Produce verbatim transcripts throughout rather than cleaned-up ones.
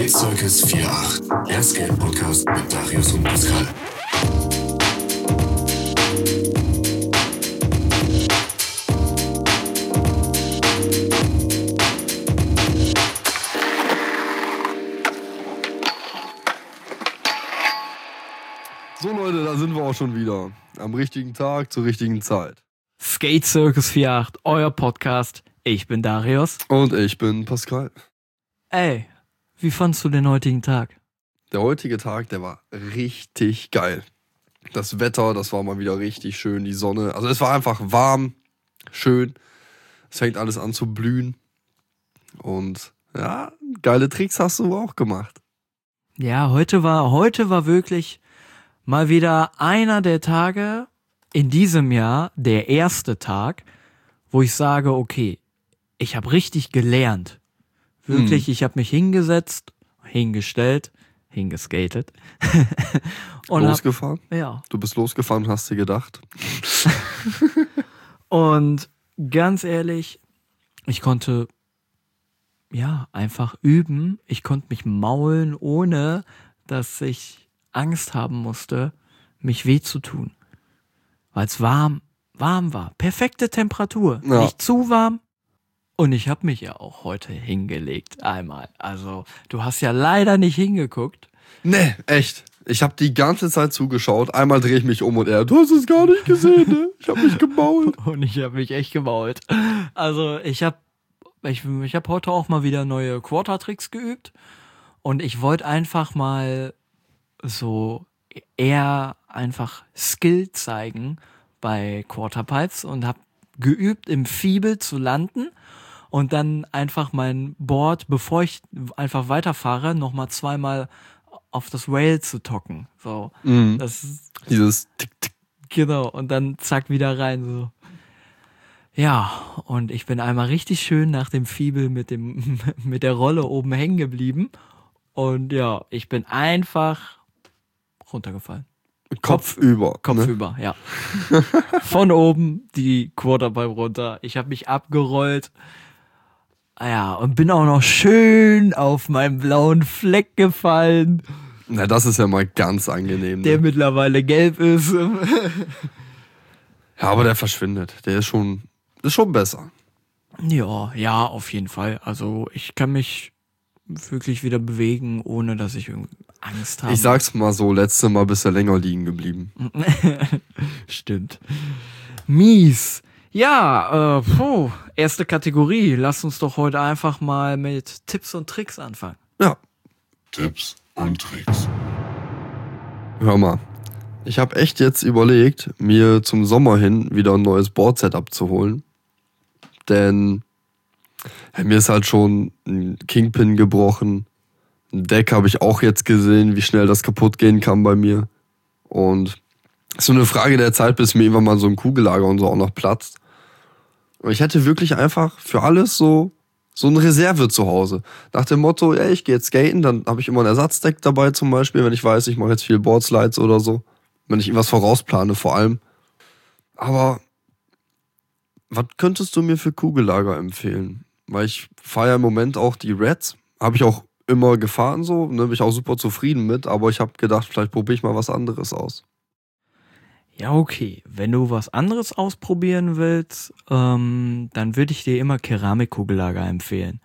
Skate Circus vier acht, der Skate-Podcast mit Darius und Pascal. So Leute, da sind wir auch schon wieder. Am richtigen Tag, zur richtigen Zeit. Skate Circus vier acht, euer Podcast. Ich bin Darius. Und ich bin Pascal. Ey, wie fandst du den heutigen Tag? Der heutige Tag, der war richtig geil. Das Wetter, das war mal wieder richtig schön, die Sonne. Also es war einfach warm, schön. Es fängt alles an zu blühen. Und ja, geile Tricks hast du auch gemacht. Ja, heute war, heute war wirklich mal wieder einer der Tage in diesem Jahr, der erste Tag, wo ich sage, okay, ich habe richtig gelernt. Wirklich, hm. ich habe mich hingesetzt, hingestellt, hingeskatet. und losgefahren? Hab, ja. Du bist losgefahren und hast dir gedacht. Und ganz ehrlich, ich konnte ja einfach üben. Ich konnte mich maulen, ohne dass ich Angst haben musste, mich weh zu tun. Weil es warm, warm war. Perfekte Temperatur. Ja. Nicht zu warm. Und ich habe mich ja auch heute hingelegt. Einmal. Also, du hast ja leider nicht hingeguckt. Nee, echt. Ich habe die ganze Zeit zugeschaut. Einmal drehe ich mich um und er, du hast es gar nicht gesehen, ne? Ich habe mich gemault. Und ich habe mich echt gemault. Also, ich habe ich, ich hab heute auch mal wieder neue Quarter-Tricks geübt. Und ich wollte einfach mal so eher einfach Skill zeigen bei Quarterpipes und habe geübt, im Fiebel zu landen und dann einfach mein Board, bevor ich einfach weiterfahre, nochmal zweimal auf das Rail zu tocken. So, mhm. das ist, dieses Tick, Tick. Genau, und dann zack wieder rein. So. Ja, und ich bin einmal richtig schön nach dem Fiebel mit dem mit der Rolle oben hängen geblieben. Und ja, ich bin einfach runtergefallen. Kopf, Kopf über. Kopf ne? über, ja. Von oben die Quarterpipe runter. Ich habe mich abgerollt. Ja, und bin auch noch schön auf meinen blauen Fleck gefallen. Na, das ist ja mal ganz angenehm. Der ne? mittlerweile gelb ist. Ja, aber der verschwindet. Der ist schon, ist schon besser. Ja, ja, auf jeden Fall. Also ich kann mich wirklich wieder bewegen, ohne dass ich Angst habe. Ich sag's mal so, letztes Mal bist du länger liegen geblieben. Stimmt. Mies. Ja, äh, puh, erste Kategorie. Lass uns doch heute einfach mal mit Tipps und Tricks anfangen. Ja. Tipps und Tricks. Hör mal, ich habe echt jetzt überlegt, mir zum Sommer hin wieder ein neues Board-Setup zu holen. Denn ja, mir ist halt schon ein Kingpin gebrochen. Ein Deck habe ich auch jetzt gesehen, wie schnell das kaputt gehen kann bei mir. Und es ist nur eine Frage der Zeit, bis mir irgendwann mal so ein Kugellager und so auch noch platzt. Und ich hätte wirklich einfach für alles so, so eine Reserve zu Hause. Nach dem Motto, ey, ich gehe jetzt skaten, dann habe ich immer ein Ersatzdeck dabei zum Beispiel, wenn ich weiß, ich mache jetzt viel Boardslides oder so. Wenn ich irgendwas vorausplane vor allem. Aber was könntest du mir für Kugellager empfehlen? Weil ich fahre ja im Moment auch die Reds. Habe ich auch immer gefahren so, ne, bin ich auch super zufrieden mit. Aber ich habe gedacht, vielleicht probiere ich mal was anderes aus. Ja, okay. Wenn du was anderes ausprobieren willst, ähm, dann würde ich dir immer Keramikkugellager empfehlen.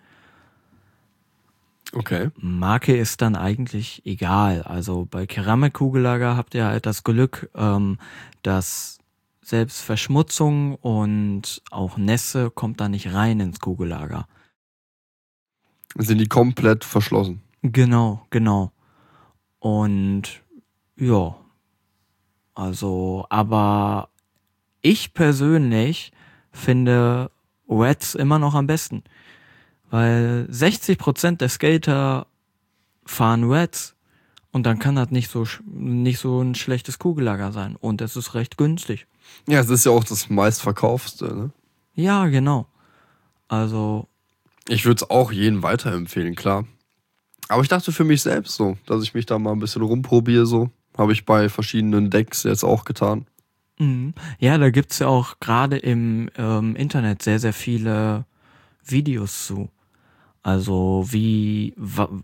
Okay. Marke ist dann eigentlich egal. Also bei Keramikkugellager habt ihr halt das Glück, ähm, dass selbst Verschmutzung und auch Nässe kommt da nicht rein ins Kugellager. Sind die komplett verschlossen? Genau, genau. Und ja, also, aber ich persönlich finde Reds immer noch am besten. Weil sechzig Prozent der Skater fahren Reds und dann kann das nicht so, nicht so ein schlechtes Kugellager sein. Und es ist recht günstig. Ja, es ist ja auch das meistverkaufste, ne? Ja, genau. Also. Ich würde es auch jedem weiterempfehlen, klar. Aber ich dachte für mich selbst so, dass ich mich da mal ein bisschen rumprobiere, so. Habe ich bei verschiedenen Decks jetzt auch getan. Mhm. Ja, da gibt's ja auch gerade im ähm, Internet sehr, sehr viele Videos zu. Also wie, wa,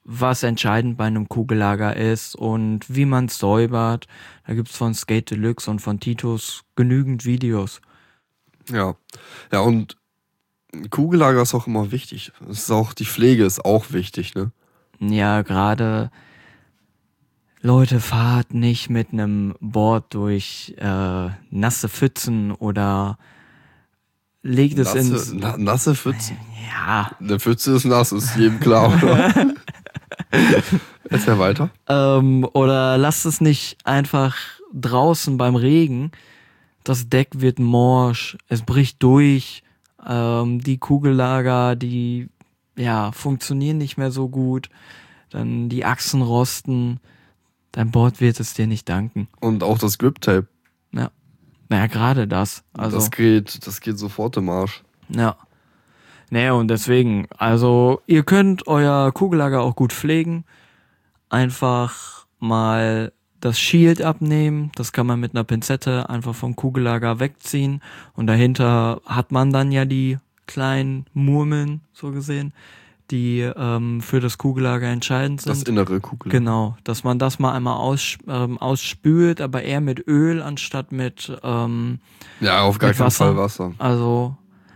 was entscheidend bei einem Kugellager ist und wie man es säubert. Da gibt's von Skate Deluxe und von Titus genügend Videos. Ja. Ja, und Kugellager ist auch immer wichtig. Es ist auch, die Pflege ist auch wichtig, ne? Ja, gerade Leute, fahrt nicht mit einem Board durch äh, nasse Pfützen oder legt es ins... Nasse, na, nasse Pfützen. Ja, Eine Pfütze ist nass, ist jedem klar, oder? Jetzt ja weiter. ähm, oder lasst es nicht einfach draußen beim Regen. Das Deck wird morsch, es bricht durch, ähm, die Kugellager, die ja funktionieren nicht mehr so gut, dann die Achsen rosten, dein Board wird es dir nicht danken. Und auch das Grip-Tape. Ja, naja, gerade das. Also, Das geht, das geht sofort im Arsch. ja. Naja, und deswegen, also ihr könnt euer Kugellager auch gut pflegen. Einfach mal das Shield abnehmen. Das kann man mit einer Pinzette einfach vom Kugellager wegziehen. Und dahinter hat man dann ja die kleinen Murmeln, so gesehen, die ähm, für das Kugellager entscheidend sind. Das innere Kugel. Genau, dass man das mal einmal aus, ähm, ausspült, aber eher mit Öl anstatt mit ähm, Ja, auf gar mit keinen Wasser. Fall Wasser. Also,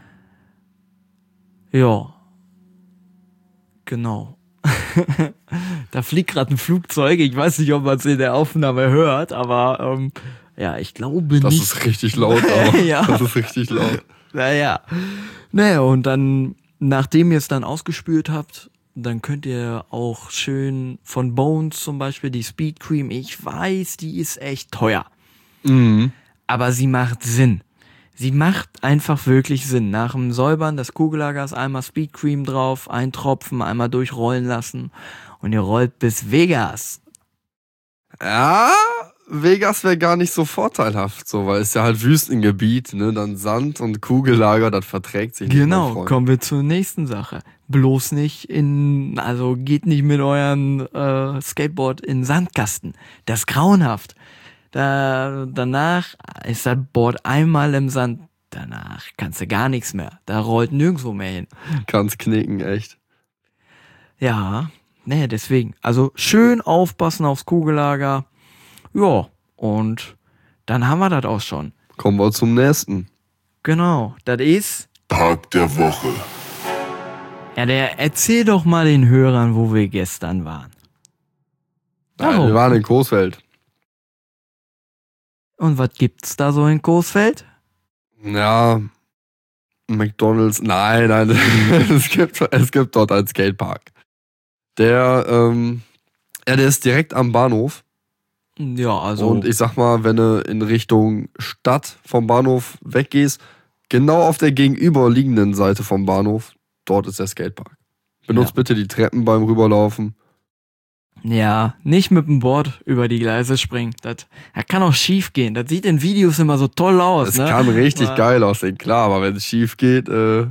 ja, genau. Da fliegt gerade ein Flugzeug. Ich weiß nicht, ob man es in der Aufnahme hört, aber ähm, ja, ich glaube Das nicht. ist richtig laut, aber Ja. das ist richtig laut. Naja. Naja, und dann, nachdem ihr es dann ausgespült habt, dann könnt ihr auch schön von Bones zum Beispiel die Speed Cream, ich weiß, die ist echt teuer. Mhm. Aber sie macht Sinn. Sie macht einfach wirklich Sinn. Nach dem Säubern des Kugellagers einmal Speed Cream drauf, ein Tropfen, einmal durchrollen lassen und ihr rollt bis Vegas. Ja, Vegas wäre gar nicht so vorteilhaft, so, weil es ja halt Wüstengebiet, ne, dann Sand und Kugellager, das verträgt sich nicht, mein Genau, Freund. kommen wir zur nächsten Sache. Bloß nicht in, also geht nicht mit euren äh, Skateboard in Sandkasten. Das ist grauenhaft. Da, danach ist das Board einmal im Sand, danach kannst du gar nichts mehr. Da rollt nirgendwo mehr hin. Kannst knicken, echt. Ja, ne, deswegen. Also schön aufpassen aufs Kugellager. Ja, und dann haben wir das auch schon. Kommen wir zum nächsten. Genau, das ist... Park der Woche. Ja, der erzähl doch mal den Hörern, wo wir gestern waren. Nein, Warum? wir waren in Coesfeld. Und was gibt's da so in Coesfeld? Ja, McDonalds, nein, nein, es gibt, es gibt dort einen Skatepark. Der, ähm, ja, der ist direkt am Bahnhof. Ja, also... Und ich sag mal, wenn du in Richtung Stadt vom Bahnhof weggehst, genau auf der gegenüberliegenden Seite vom Bahnhof, dort ist der Skatepark. Benutzt Ja. bitte die Treppen beim Rüberlaufen. Ja, nicht mit dem Board über die Gleise springen. Das, das kann auch schief gehen. Das sieht in Videos immer so toll aus, Es ne? kann richtig Aber- geil aussehen, klar, aber wenn es schief geht, äh,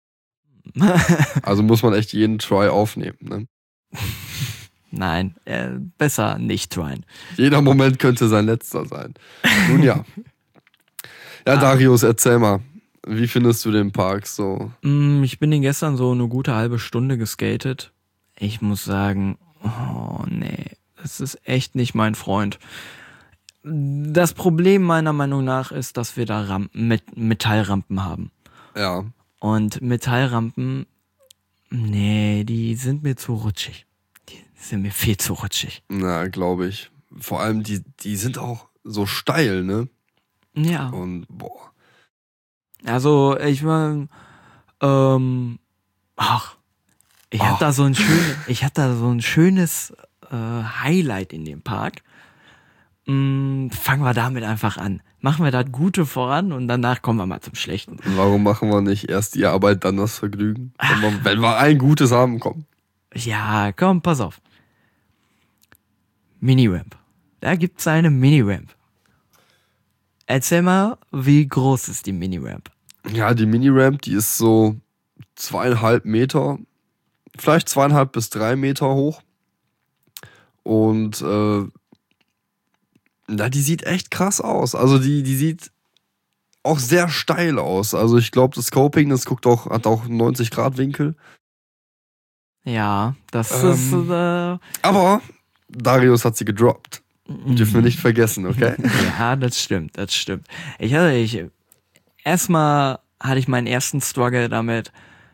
also muss man echt jeden Try aufnehmen. Ne? Nein, äh, besser nicht tryen. Jeder Moment könnte sein letzter sein. Nun ja. Ja, Darius, erzähl mal, wie findest du den Park so? Mm, Ich bin den gestern so eine gute halbe Stunde geskatet. Ich muss sagen, oh nee, das ist echt nicht mein Freund. Das Problem meiner Meinung nach ist, dass wir da Rampen, mit Metallrampen haben. Ja, Und Metallrampen, nee, die sind mir zu rutschig. Die sind mir viel zu rutschig. na, glaube ich. Vor allem, die, die sind auch so steil, ne? Ja. Und boah. Also, ich meine, ähm, ach, ich Ach. hab da so ein schönes, ich hab da so ein schönes äh, Highlight in dem Park. Mm, fangen wir damit einfach an. Machen wir das Gute voran und danach kommen wir mal zum Schlechten. Warum machen wir nicht erst die Arbeit, dann das Vergnügen? Wenn wir, wenn wir ein gutes haben, komm. Ja, komm, pass auf. Mini-Ramp. Da gibt's eine Mini-Ramp. Erzähl mal, wie groß ist die Mini-Ramp? Ja, die Mini-Ramp, die ist so zweieinhalb Meter, vielleicht zweieinhalb bis drei Meter hoch. Und äh, na, die sieht echt krass aus. Also die, die sieht auch sehr steil aus. Also ich glaube, das Scoping, das guckt auch, hat auch einen neunzig Grad Winkel. Ja, das Ähm. ist. Äh, Aber Darius hat sie gedroppt. Dürfen wir nicht vergessen, okay? ja, das stimmt, das stimmt. Ich hatte, ich, erstmal hatte ich meinen ersten Struggle damit,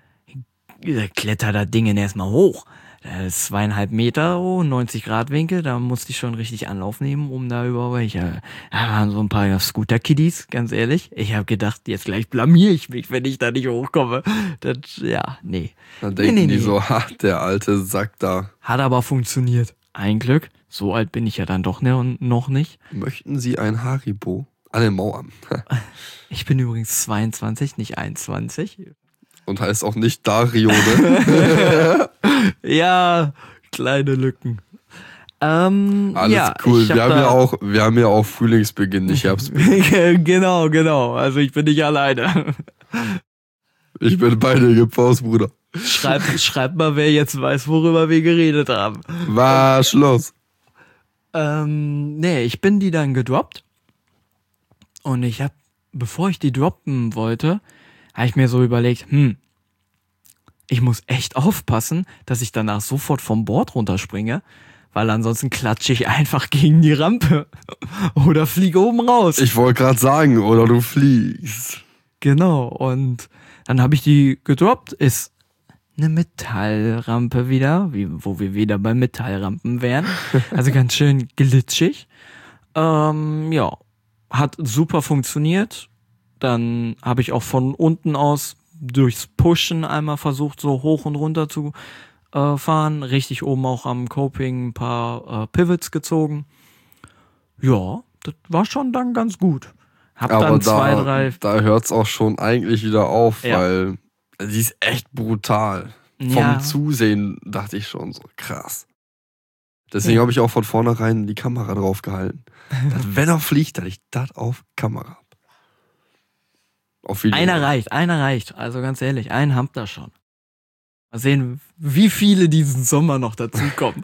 kletter das Ding erstmal hoch. Das ist zweieinhalb Meter, oh, neunzig Grad Winkel, da musste ich schon richtig Anlauf nehmen, um da überhaupt, ich, da waren so ein paar Scooter-Kiddies, ganz ehrlich. Ich habe gedacht, jetzt gleich blamier ich mich, wenn ich da nicht hochkomme. Das, ja, nee. Dann denken nee, nee, die nee. so, ha, der alte Sack da. Hat aber funktioniert. Ein Glück. So alt bin ich ja dann doch ne, noch nicht. Möchten Sie ein Haribo? An den Mauern. Ich bin übrigens zweiundzwanzig, nicht einundzwanzig. Und heißt auch nicht Dario, ne? Ja, kleine Lücken. Ähm, Alles ja, cool. ich hab Wir haben, da- ja auch, wir haben ja auch Frühlingsbeginn, nicht Herbstbeginn. genau, genau. Also ich bin nicht alleine. Ich bin bei dir gepaust, Bruder. Schreib, schreib mal, wer jetzt weiß, worüber wir geredet haben. War Schluss. Ähm, nee, ich bin die dann gedroppt. Und ich hab, bevor ich die droppen wollte, habe ich mir so überlegt, hm, ich muss echt aufpassen, dass ich danach sofort vom Board runterspringe, weil ansonsten klatsche ich einfach gegen die Rampe oder fliege oben raus. Ich wollte gerade sagen, oder du fliegst. Genau, und dann habe ich die gedroppt, ist eine Metallrampe wieder, wie, wo wir wieder bei Metallrampen wären. Also ganz schön glitschig. Ähm, ja, hat super funktioniert. Dann habe ich auch von unten aus durchs Pushen einmal versucht, so hoch und runter zu äh, fahren. Richtig oben auch am Coping ein paar äh, Pivots gezogen. Ja, das war schon dann ganz gut. Hab Aber dann zwei, da, drei. da hört es auch schon eigentlich wieder auf, Ja. weil sie ist echt brutal. Vom Ja. Zusehen dachte ich schon so, krass. Deswegen Ja. habe ich auch von vornherein die Kamera drauf gehalten. Dass, wenn er fliegt, dass ich das auf Kamera habe. Auf Video. Einer reicht, einer reicht. Also ganz ehrlich, einen habt ihr schon. Mal sehen, wie viele diesen Sommer noch dazukommen.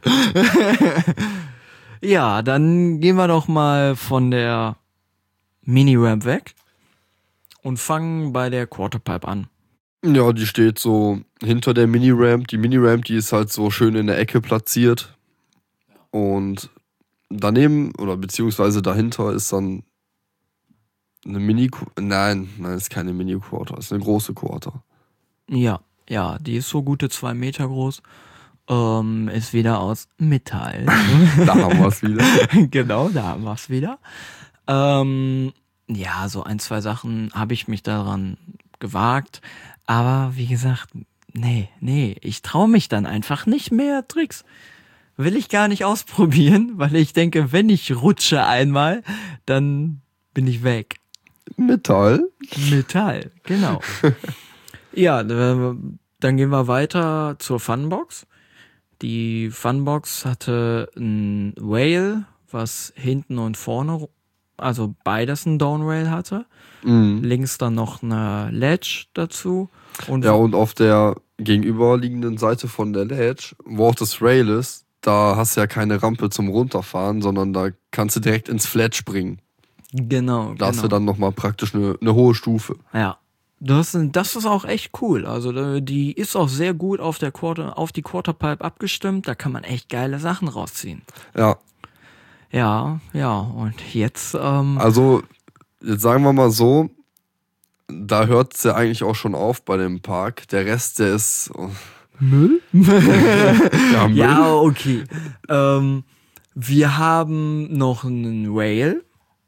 Ja, dann gehen wir doch mal von der Mini-Ramp weg und fangen bei der Quarterpipe an. Ja, die steht so hinter der Mini-Ramp. Die Mini-Ramp, die ist halt so schön in der Ecke platziert. Und daneben oder beziehungsweise dahinter ist dann eine Mini... Nein, nein, ist keine Mini-Quarter, ist eine große Quarter. Ja, ja, die ist so gute zwei Meter groß. Ähm, ist wieder aus Metall. Da haben wir es wieder. Genau, da haben wir es wieder. Ähm, ja, so ein, zwei Sachen habe ich mich daran gewagt. Aber wie gesagt, nee, nee, ich traue mich dann einfach nicht mehr Tricks. Will ich gar nicht ausprobieren, weil ich denke, wenn ich rutsche einmal, dann bin ich weg. Metall. Metall, genau. Ja, äh, dann gehen wir weiter zur Funbox. Die Funbox hatte ein Rail, was hinten und vorne, also beides ein Downrail hatte. Mhm. Links dann noch eine Ledge dazu. Und Ja, und auf der gegenüberliegenden Seite von der Ledge, wo auch das Rail ist, da hast du ja keine Rampe zum Runterfahren, sondern da kannst du direkt ins Flat springen. genau, Da hast genau. du dann nochmal praktisch eine, eine hohe Stufe. Ja. Das, das ist auch echt cool. Also äh, die ist auch sehr gut auf der Quarter, auf die Quarterpipe abgestimmt. Da kann man echt geile Sachen rausziehen. Ja, Ja, ja. Und jetzt, ähm, also jetzt sagen wir mal so, da hört es ja eigentlich auch schon auf bei dem Park. Der Rest, der ist... oh, Müll? ja, Müll. Ja, okay. Ähm, wir haben noch einen Rail,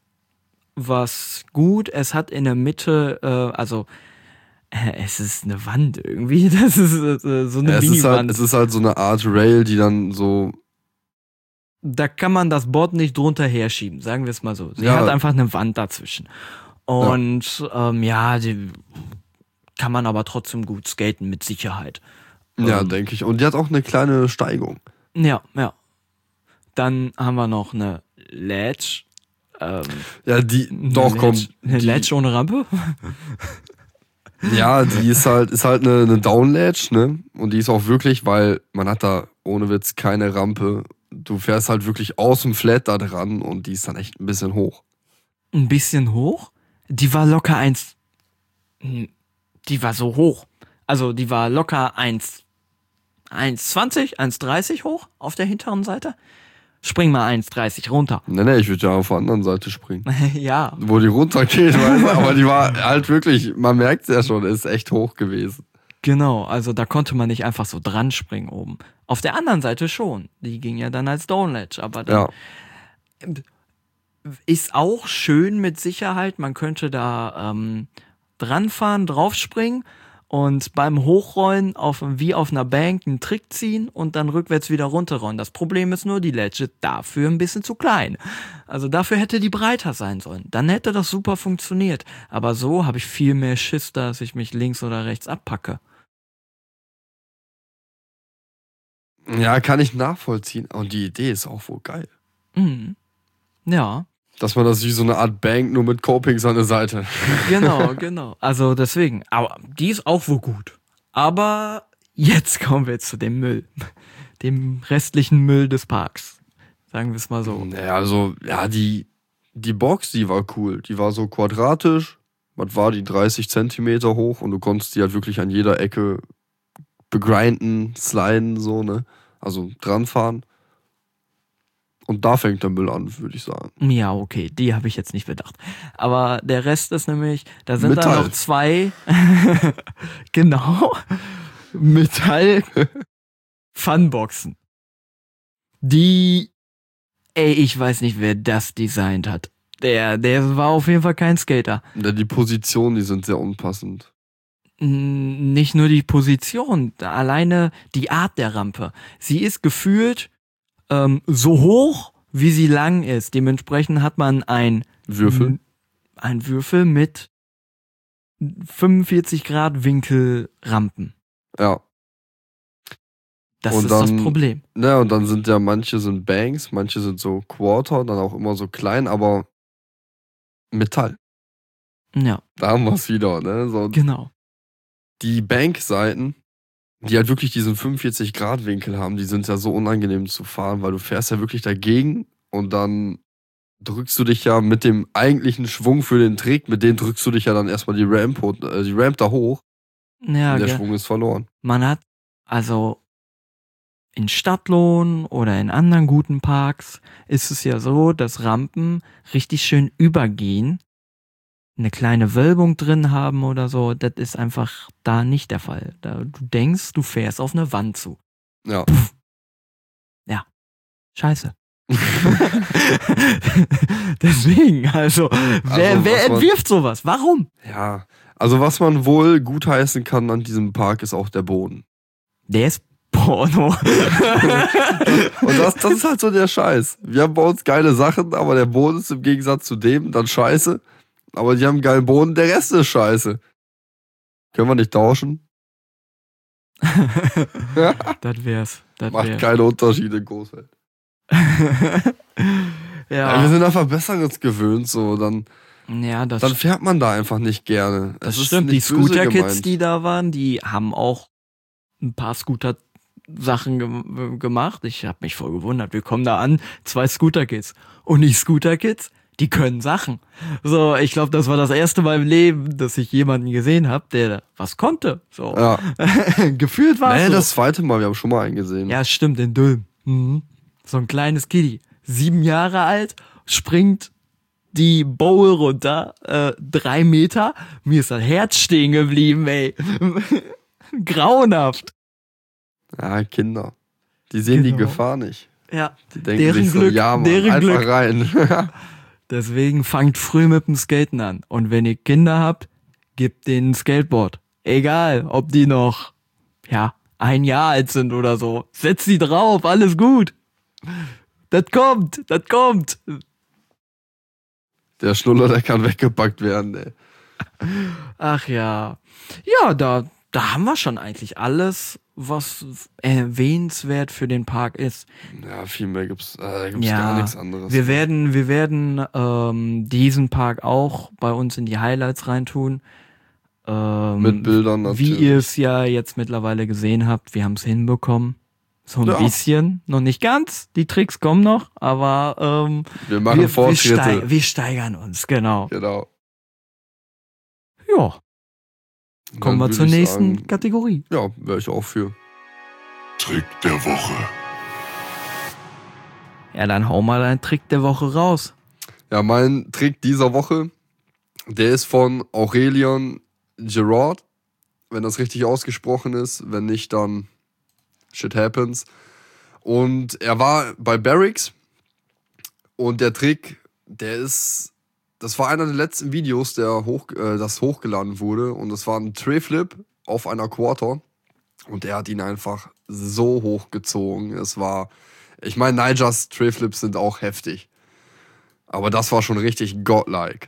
was gut, es hat in der Mitte, äh, also äh, es ist eine Wand irgendwie, das ist äh, so eine Ja, es, ist Mini-Wand. halt, es ist halt so eine Art Rail, die dann so... Da kann man das Board nicht drunter herschieben, sagen wir es mal so. Sie Ja. hat einfach eine Wand dazwischen. Und ja, ähm, ja die kann man aber trotzdem gut skaten, mit Sicherheit. Ja, Ähm, denke ich. Und die hat auch eine kleine Steigung. Ja, ja. Dann haben wir noch eine Ledge. Ähm, Ja, die... eine Doch, Ledge, komm. Eine die, Ledge ohne Rampe? Ja, die ist halt, ist halt eine, eine Down-Ledge, ne? Und die ist auch wirklich, weil man hat da ohne Witz keine Rampe. Du fährst halt wirklich aus dem Flat da dran und die ist dann echt ein bisschen hoch. Ein bisschen hoch. Die war locker eins. Die war so hoch. Also die war locker eins eins zwanzig, eins dreißig hoch auf der hinteren Seite. Spring mal eins dreißig runter. Nee, nee, ich würde ja auf der anderen Seite springen. Ja, Wo die runtergeht, weißt du? Aber die war halt wirklich, man merkt es ja schon, ist echt hoch gewesen. genau. Also da konnte man nicht einfach so dran springen oben. Auf der anderen Seite schon. Die ging ja dann als Stone Ledge. Aber dann Ja. ist auch schön mit Sicherheit. Man könnte da ähm, dran fahren, draufspringen und beim Hochrollen auf, wie auf einer Bank einen Trick ziehen und dann rückwärts wieder runterrollen. Das Problem ist nur, die Ledge ist dafür ein bisschen zu klein. Also dafür hätte die breiter sein sollen. Dann hätte das super funktioniert. Aber so habe ich viel mehr Schiss, dass ich mich links oder rechts abpacke. Ja, kann ich nachvollziehen. Und die Idee ist auch wohl geil. Mhm. Ja. Dass man das wie so eine Art Bank nur mit Copings an der Seite. Genau, genau. Also deswegen. Aber die ist auch wohl gut. Aber jetzt kommen wir zu dem Müll. Dem restlichen Müll des Parks. Sagen wir es mal so. Naja, also, ja, die, die Box, die war cool. Die war so quadratisch. Was war die? dreißig Zentimeter hoch und du konntest die halt wirklich an jeder Ecke begrinden, sliden, so, ne? Also dran fahren. Und da fängt der Müll an, würde ich sagen. Ja, okay, die habe ich jetzt nicht bedacht. Aber der Rest ist nämlich, da sind Metall. da noch zwei, genau, Metall-Funboxen. Die, ey, ich weiß nicht, wer das designt hat. Der, der war auf jeden Fall kein Skater. Ja, die Positionen, die sind sehr unpassend. N- Nicht nur die Position, alleine die Art der Rampe. Sie ist gefühlt ähm, so hoch, wie sie lang ist. Dementsprechend hat man ein Würfel? ein Würfel mit fünfundvierzig Grad Winkelrampen. Ja. Das Und ist das dann- Problem. Ne, und dann sind ja manche sind Banks, manche sind so Quarter, dann auch immer so klein, aber Metall. Ja, Da haben wir es wieder, ne? So, genau. die Bankseiten, die halt wirklich diesen fünfundvierzig Grad Winkel haben, die sind ja so unangenehm zu fahren, weil du fährst ja wirklich dagegen und dann drückst du dich ja mit dem eigentlichen Schwung für den Trick, mit dem drückst du dich ja dann erstmal die Ramp, äh, die Ramp da hoch Ja, und der gell. Schwung ist verloren. Man hat also in Stadtlohn oder in anderen guten Parks ist es ja so, dass Rampen richtig schön übergehen, eine kleine Wölbung drin haben oder so. Das ist einfach da nicht der Fall. Da, du denkst, du fährst auf eine Wand zu. Ja. Scheiße. Deswegen, also, wer, Also, wer was man- entwirft sowas? Warum? Ja. Also was man wohl gutheißen kann an diesem Park ist auch der Boden. Der ist Porno. Und das, das ist halt so der Scheiß. Wir haben bei uns geile Sachen, aber der Boden ist im Gegensatz zu dem dann scheiße. Aber die haben einen geilen Boden, der Rest ist scheiße. Können wir nicht tauschen? Das wär's. Das Macht wär's. keine Unterschiede in Großfeld. Ja, wir ja, sind einfach Besseres gewöhnt, so. Dann, ja, das, dann fährt man da einfach nicht gerne. das Es ist stimmt. Die nicht böse Scooter-Kids, gemeint. die da waren, die haben auch ein paar Scooter-Sachen ge gemacht. Ich habe mich voll gewundert. Wir kommen da an, zwei Scooter-Kids. Und die Scooter-Kids, die können Sachen. So, ich glaube, das war das erste Mal im Leben, dass ich jemanden gesehen habe, der was konnte. So. Ja. Gefühlt war Nee, es so. das zweite Mal, wir haben schon mal einen gesehen. Ja, stimmt, in Dülmen. Mhm. So ein kleines Kitty. Sieben Jahre alt, springt die Bowl runter, äh, drei Meter. Mir ist das Herz stehen geblieben, ey. Grauenhaft. Ja, Kinder. Die sehen die Genau. Gefahr nicht. Ja, Die denken Deren sich so, Glück, ja, Mann, deren einfach Glück. rein. deswegen fangt früh mit dem Skaten an. Und wenn ihr Kinder habt, gebt denen ein Skateboard. Egal, ob die noch, ja, ein Jahr alt sind oder so. Setzt sie drauf, alles gut. Das kommt, das kommt. Der Schnuller, der kann weggepackt werden, ey. Ach ja. Ja, da, da haben wir schon eigentlich alles, was erwähnenswert für den Park ist. Ja, viel mehr gibt's, äh, gibt's Ja, gar nichts anderes. Wir werden, wir werden ähm, diesen Park auch bei uns in die Highlights reintun. Ähm, Mit Bildern natürlich. Wie ihr es ja jetzt mittlerweile gesehen habt, wir haben es hinbekommen. So ein Ja. bisschen, noch nicht ganz. Die Tricks kommen noch, aber ähm, Wir machen wir, wir, Fortschritte. steig, wir steigern uns, genau. Genau. Ja, kommen Dann wir zur würd ich nächsten sagen, Kategorie. Ja, wäre ich auch für. Trick der Woche. Ja, dann hau mal deinen Trick der Woche raus. Ja, mein Trick dieser Woche, der ist von Aurelian Girard, wenn das richtig ausgesprochen ist. Wenn nicht, dann shit happens. Und er war bei Barracks und der Trick, der ist, das war einer der letzten Videos, der hoch, äh, das hochgeladen wurde, und das war ein Tray-Flip auf einer Quarter und er hat ihn einfach so hochgezogen. Es war, ich meine, Nigers Tray-Flips sind auch heftig, aber das war schon richtig godlike.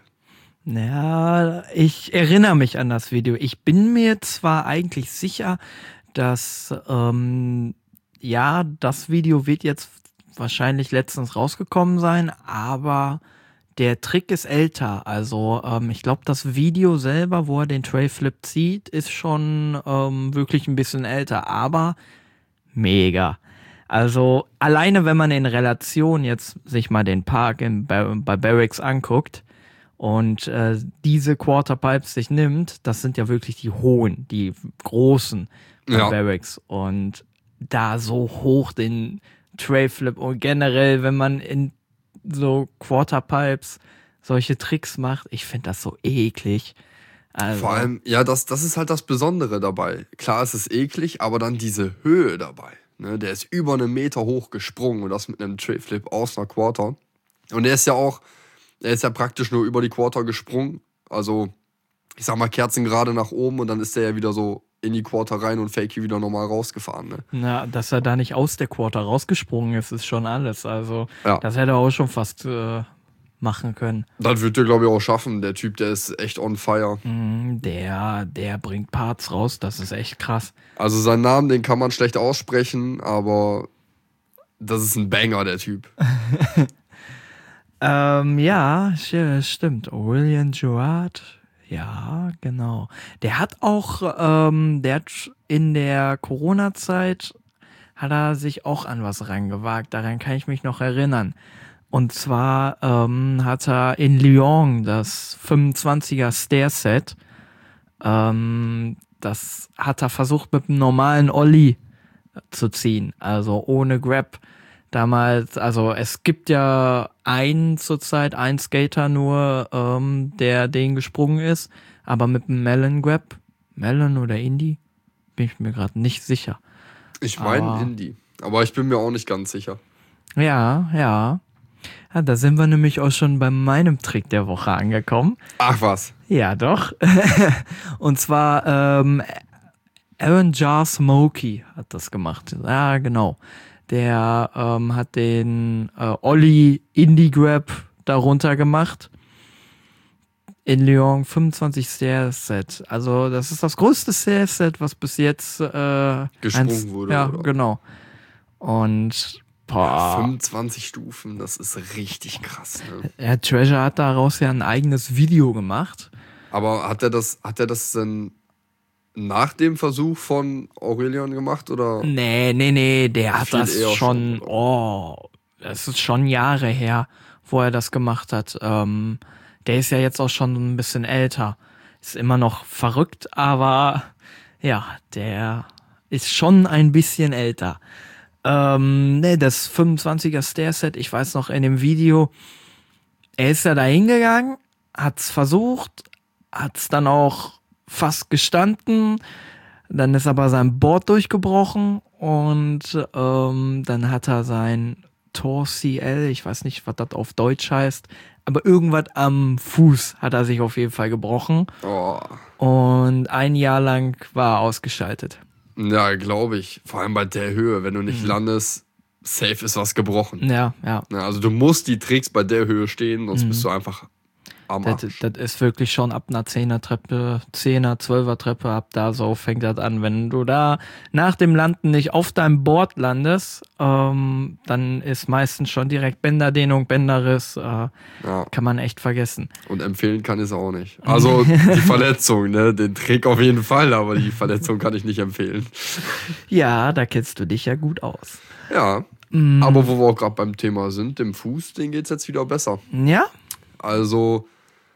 Ja, ich erinnere mich an das Video. Ich bin mir zwar eigentlich sicher, dass, ähm, ja, das Video wird jetzt wahrscheinlich letztens rausgekommen sein, aber der Trick ist älter. Also ähm, ich glaube, das Video selber, wo er den Tray-Flip zieht, ist schon ähm, wirklich ein bisschen älter, aber mega. Also alleine, wenn man in Relation jetzt sich mal den Park in, bei, bei Barracks anguckt und äh, diese Quarterpipes sich nimmt, das sind ja wirklich die hohen, die großen bei Ja. Barracks. Und da so hoch den Tray-Flip und generell, wenn man in so Quarterpipes solche Tricks macht, ich finde das so eklig. Also, Vor allem, ja, das, das ist halt das Besondere dabei. Klar, es ist eklig, aber dann diese Höhe dabei. Ne? Der ist über einen Meter hoch gesprungen und das mit einem Tray-Flip aus einer Quarter. Und er ist ja auch, er ist ja praktisch nur über die Quarter gesprungen. Also, ich sag mal, Kerzen gerade nach oben und dann ist der ja wieder so in die Quarter rein und Fakey wieder normal rausgefahren. Ne? na, dass er da nicht aus der Quarter rausgesprungen ist, ist schon alles. Also, Ja. das hätte er auch schon fast äh, machen können. Das wird er, glaube ich, auch schaffen. Der Typ, der ist echt on fire. Mm, Der, der bringt Parts raus, das ist echt krass. Also seinen Namen, den kann man schlecht aussprechen, aber das ist ein Banger, der Typ. Ähm, ja, st- stimmt. Aurelian Girard, ja, genau. Der hat auch, ähm, der hat in der Corona-Zeit hat er sich auch an was rangewagt. Daran kann ich mich noch erinnern. Und zwar ähm, hat er in Lyon das fünfundzwanziger Stair-Set, ähm, das hat er versucht mit einem normalen Ollie zu ziehen, also ohne Grab. Damals, also es gibt ja einen zurzeit, einen Skater nur, ähm, der den gesprungen ist, aber mit einem Melon Grab, Melon oder Indie, bin ich mir gerade nicht sicher. Ich meine Aber- Indie, aber ich bin mir auch nicht ganz sicher. Ja, ja. Ja, da sind wir nämlich auch schon bei meinem Trick der Woche angekommen. Ach was. Ja, doch. Und zwar ähm, Aaron Jar Smokey hat das gemacht. Ja, genau. Der ähm, hat den äh, Ollie Indie Grab darunter gemacht. In Lyon fünfundzwanzig Stair-Set. Also das ist das größte Stair-Set, was bis jetzt äh, Gesprungen eins- wurde, Ja, oder? genau. Und boah, fünfundzwanzig Stufen, das ist richtig krass. Ne? ja, Treasure hat daraus ja ein eigenes Video gemacht. Aber hat er das, hat er das denn nach dem Versuch von Aurelian gemacht oder? Nee, nee, nee, der hat Viel das eher schon, schon, oder? oh, das ist schon Jahre her, wo er das gemacht hat. Ähm, der ist ja jetzt auch schon ein bisschen älter. Ist immer noch verrückt, aber ja, der ist schon ein bisschen älter. Ähm, nee, das fünfundzwanziger Stair-Set, ich weiß noch in dem Video, er ist ja da hingegangen, hat's versucht, hat's dann auch fast gestanden, dann ist aber sein Board durchgebrochen und ähm, dann hat er sein Tor C L, ich weiß nicht, was das auf Deutsch heißt, aber irgendwas am Fuß hat er sich auf jeden Fall gebrochen Oh. und ein Jahr lang war er ausgeschaltet. Ja, glaube ich. Vor allem bei der Höhe, wenn du nicht Mhm. landest, safe ist was gebrochen. Ja, ja. Ja, also du musst die Tricks bei der Höhe stehen, sonst Mhm. bist du einfach am Das, Arsch. das ist wirklich schon ab einer Zehner-Treppe, Zehner, Zwölfer-Treppe, ab da so fängt das an. Wenn du da nach dem Landen nicht auf deinem Board landest, ähm, dann ist meistens schon direkt Bänderdehnung, Bänderriss, äh, Ja, kann man echt vergessen. und empfehlen kann ich es auch nicht. Also die Verletzung, ne? Den Trick auf jeden Fall, aber die Verletzung kann ich nicht empfehlen. Ja, da kennst du dich ja gut aus. Ja, Mm, aber wo wir auch gerade beim Thema sind, dem Fuß, den geht's jetzt wieder besser. ja? Also,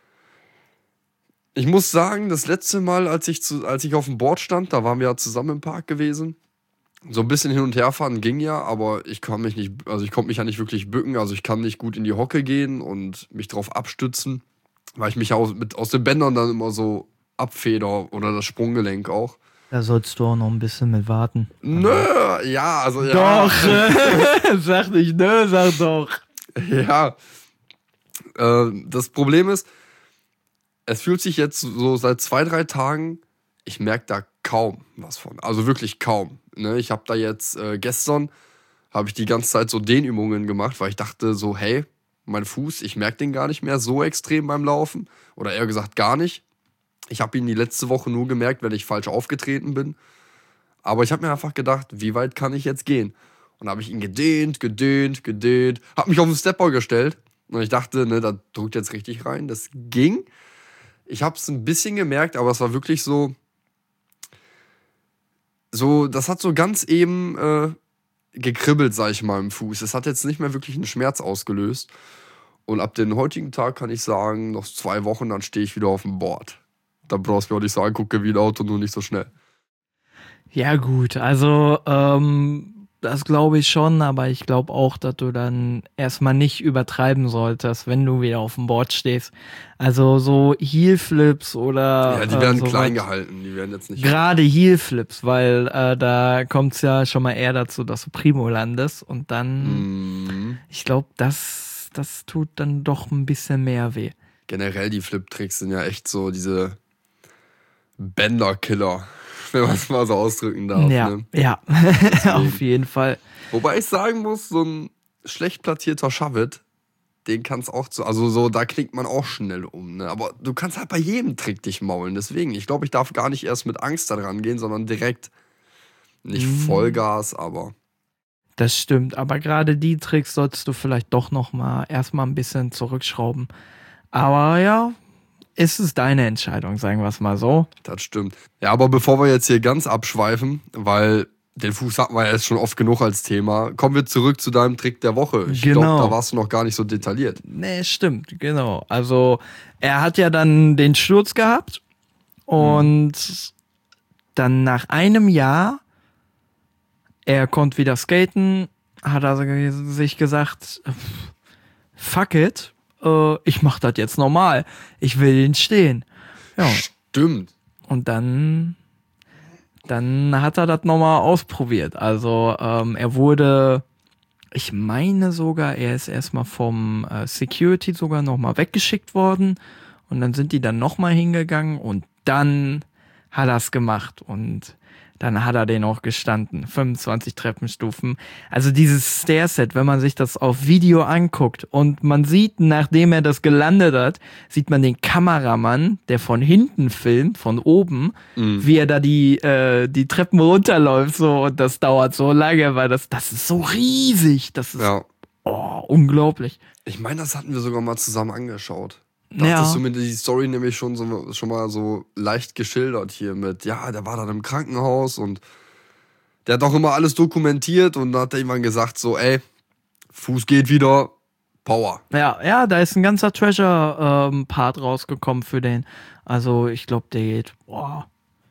ich muss sagen, das letzte Mal, als ich, zu, als ich auf dem Board stand, da waren wir ja zusammen im Park gewesen. So ein bisschen hin und her fahren ging ja, aber ich kann mich nicht, also ich konnte mich ja nicht wirklich bücken, also ich kann nicht gut in die Hocke gehen und mich drauf abstützen, weil ich mich aus, mit, aus den Bändern dann immer so abfeder oder das Sprunggelenk auch. Da sollst du auch noch ein bisschen mit warten. Nö, ja, also ja. Doch, sag nicht nö, sag doch. Ja, äh, das Problem ist, es fühlt sich jetzt so seit zwei, drei Tagen, ich merke da kaum was von. Also wirklich kaum. Ne? Ich habe da jetzt äh, gestern, habe ich die ganze Zeit so Dehnübungen gemacht, weil ich dachte so, hey, mein Fuß, ich merke den gar nicht mehr so extrem beim Laufen. Oder eher gesagt gar nicht. Ich habe ihn die letzte Woche nur gemerkt, wenn ich falsch aufgetreten bin. Aber ich habe mir einfach gedacht, wie weit kann ich jetzt gehen? Und dann habe ich ihn gedehnt, gedehnt, gedehnt, habe mich auf den Stepper gestellt. Und ich dachte, ne, da drückt jetzt richtig rein. Das ging. Ich habe es ein bisschen gemerkt, aber es war wirklich so, so, das hat so ganz eben äh, gekribbelt, sag ich mal, im Fuß. Es hat jetzt nicht mehr wirklich einen Schmerz ausgelöst. Und ab dem heutigen Tag kann ich sagen, noch zwei Wochen, dann stehe ich wieder auf dem Board. Da brauchst du mir auch nicht so angucken wie ein Auto, nur nicht so schnell. Ja gut, also ähm, das glaube ich schon, aber ich glaube auch, dass du dann erstmal nicht übertreiben solltest, wenn du wieder auf dem Board stehst. Also so Heel-Flips oder Ja, die werden äh, so klein was. gehalten, die werden jetzt nicht... Gerade Heel-Flips, weil äh, da kommt es ja schon mal eher dazu, dass du Primo landest und dann, Mhm. ich glaube, das, das tut dann doch ein bisschen mehr weh. Generell die Flip-Tricks sind ja echt so diese Bänder-Killer, wenn man es mal so ausdrücken darf. Ja, Ne? ja, auf jeden Fall. Wobei ich sagen muss, so ein schlecht platzierter Shavit, den kann's auch zu, also so, da knickt man auch schnell um. Ne? Aber du kannst halt bei jedem Trick dich maulen. Deswegen, ich glaube, ich darf gar nicht erst mit Angst da dran gehen, sondern direkt nicht Mhm. Vollgas, aber Das stimmt, aber gerade die Tricks solltest du vielleicht doch noch mal erstmal ein bisschen zurückschrauben. Aber ja, ist es deine Entscheidung, sagen wir es mal so. das stimmt. Ja, aber bevor wir jetzt hier ganz abschweifen, weil den Fuß hatten wir ja jetzt schon oft genug als Thema, kommen wir zurück zu deinem Trick der Woche. Ich Genau. glaube, da warst du noch gar nicht so detailliert. Nee, stimmt, genau. Also er hat ja dann den Sturz gehabt und dann nach einem Jahr, er konnte wieder skaten, hat er sich gesagt, fuck it, äh, ich mach das jetzt normal. Ich will ihn stehen. Ja, Stimmt. und dann, dann hat er das nochmal ausprobiert. Also ähm, er wurde, ich meine sogar, er ist erstmal vom äh, Security sogar nochmal weggeschickt worden. Und dann sind die dann nochmal hingegangen und dann hat er es gemacht. Und dann hat er den auch gestanden. fünfundzwanzig Treppenstufen. Also dieses Stairset, wenn man sich das auf Video anguckt und man sieht, nachdem er das gelandet hat, sieht man den Kameramann, der von hinten filmt, von oben, Mhm. wie er da die, äh, die Treppen runterläuft. So, und das dauert so lange, weil das, das ist so riesig. Das ist Ja. oh, unglaublich. Ich meine, das hatten wir sogar mal zusammen angeschaut. Ja. Da hattest du mir die Story nämlich schon, so, schon mal so leicht geschildert hier mit, ja, der war dann im Krankenhaus und der hat auch immer alles dokumentiert und dann hat er irgendwann gesagt so, ey, Fuß geht wieder, Power. Ja, ja, da ist ein ganzer Treasure-Part rausgekommen für den. Also ich glaube, der geht boah,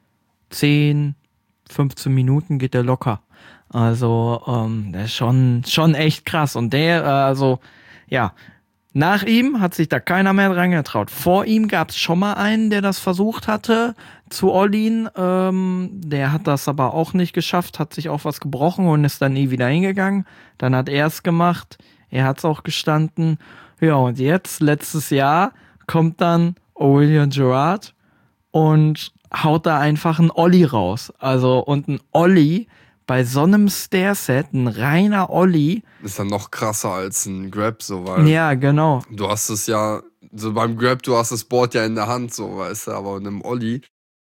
zehn, fünfzehn Minuten geht der locker. Also ähm, der ist schon, schon echt krass. Und der, äh, also ja, nach ihm hat sich da keiner mehr dran getraut. Vor ihm gab es schon mal einen, der das versucht hatte zu Ollien. Ähm, der hat das aber auch nicht geschafft, hat sich auch was gebrochen und ist dann nie wieder hingegangen. Dann hat er es gemacht. Er hat es auch gestanden. Ja, und jetzt, letztes Jahr, kommt dann Aurelian Gerard und haut da einfach einen Ollie raus. Also, und ein Ollie bei so einem Stairset, ein reiner Ollie. Ist dann noch krasser als ein Grab, so, weil Ja, genau. du hast es ja, so beim Grab, du hast das Board ja in der Hand, so, weißt du, aber in einem Ollie,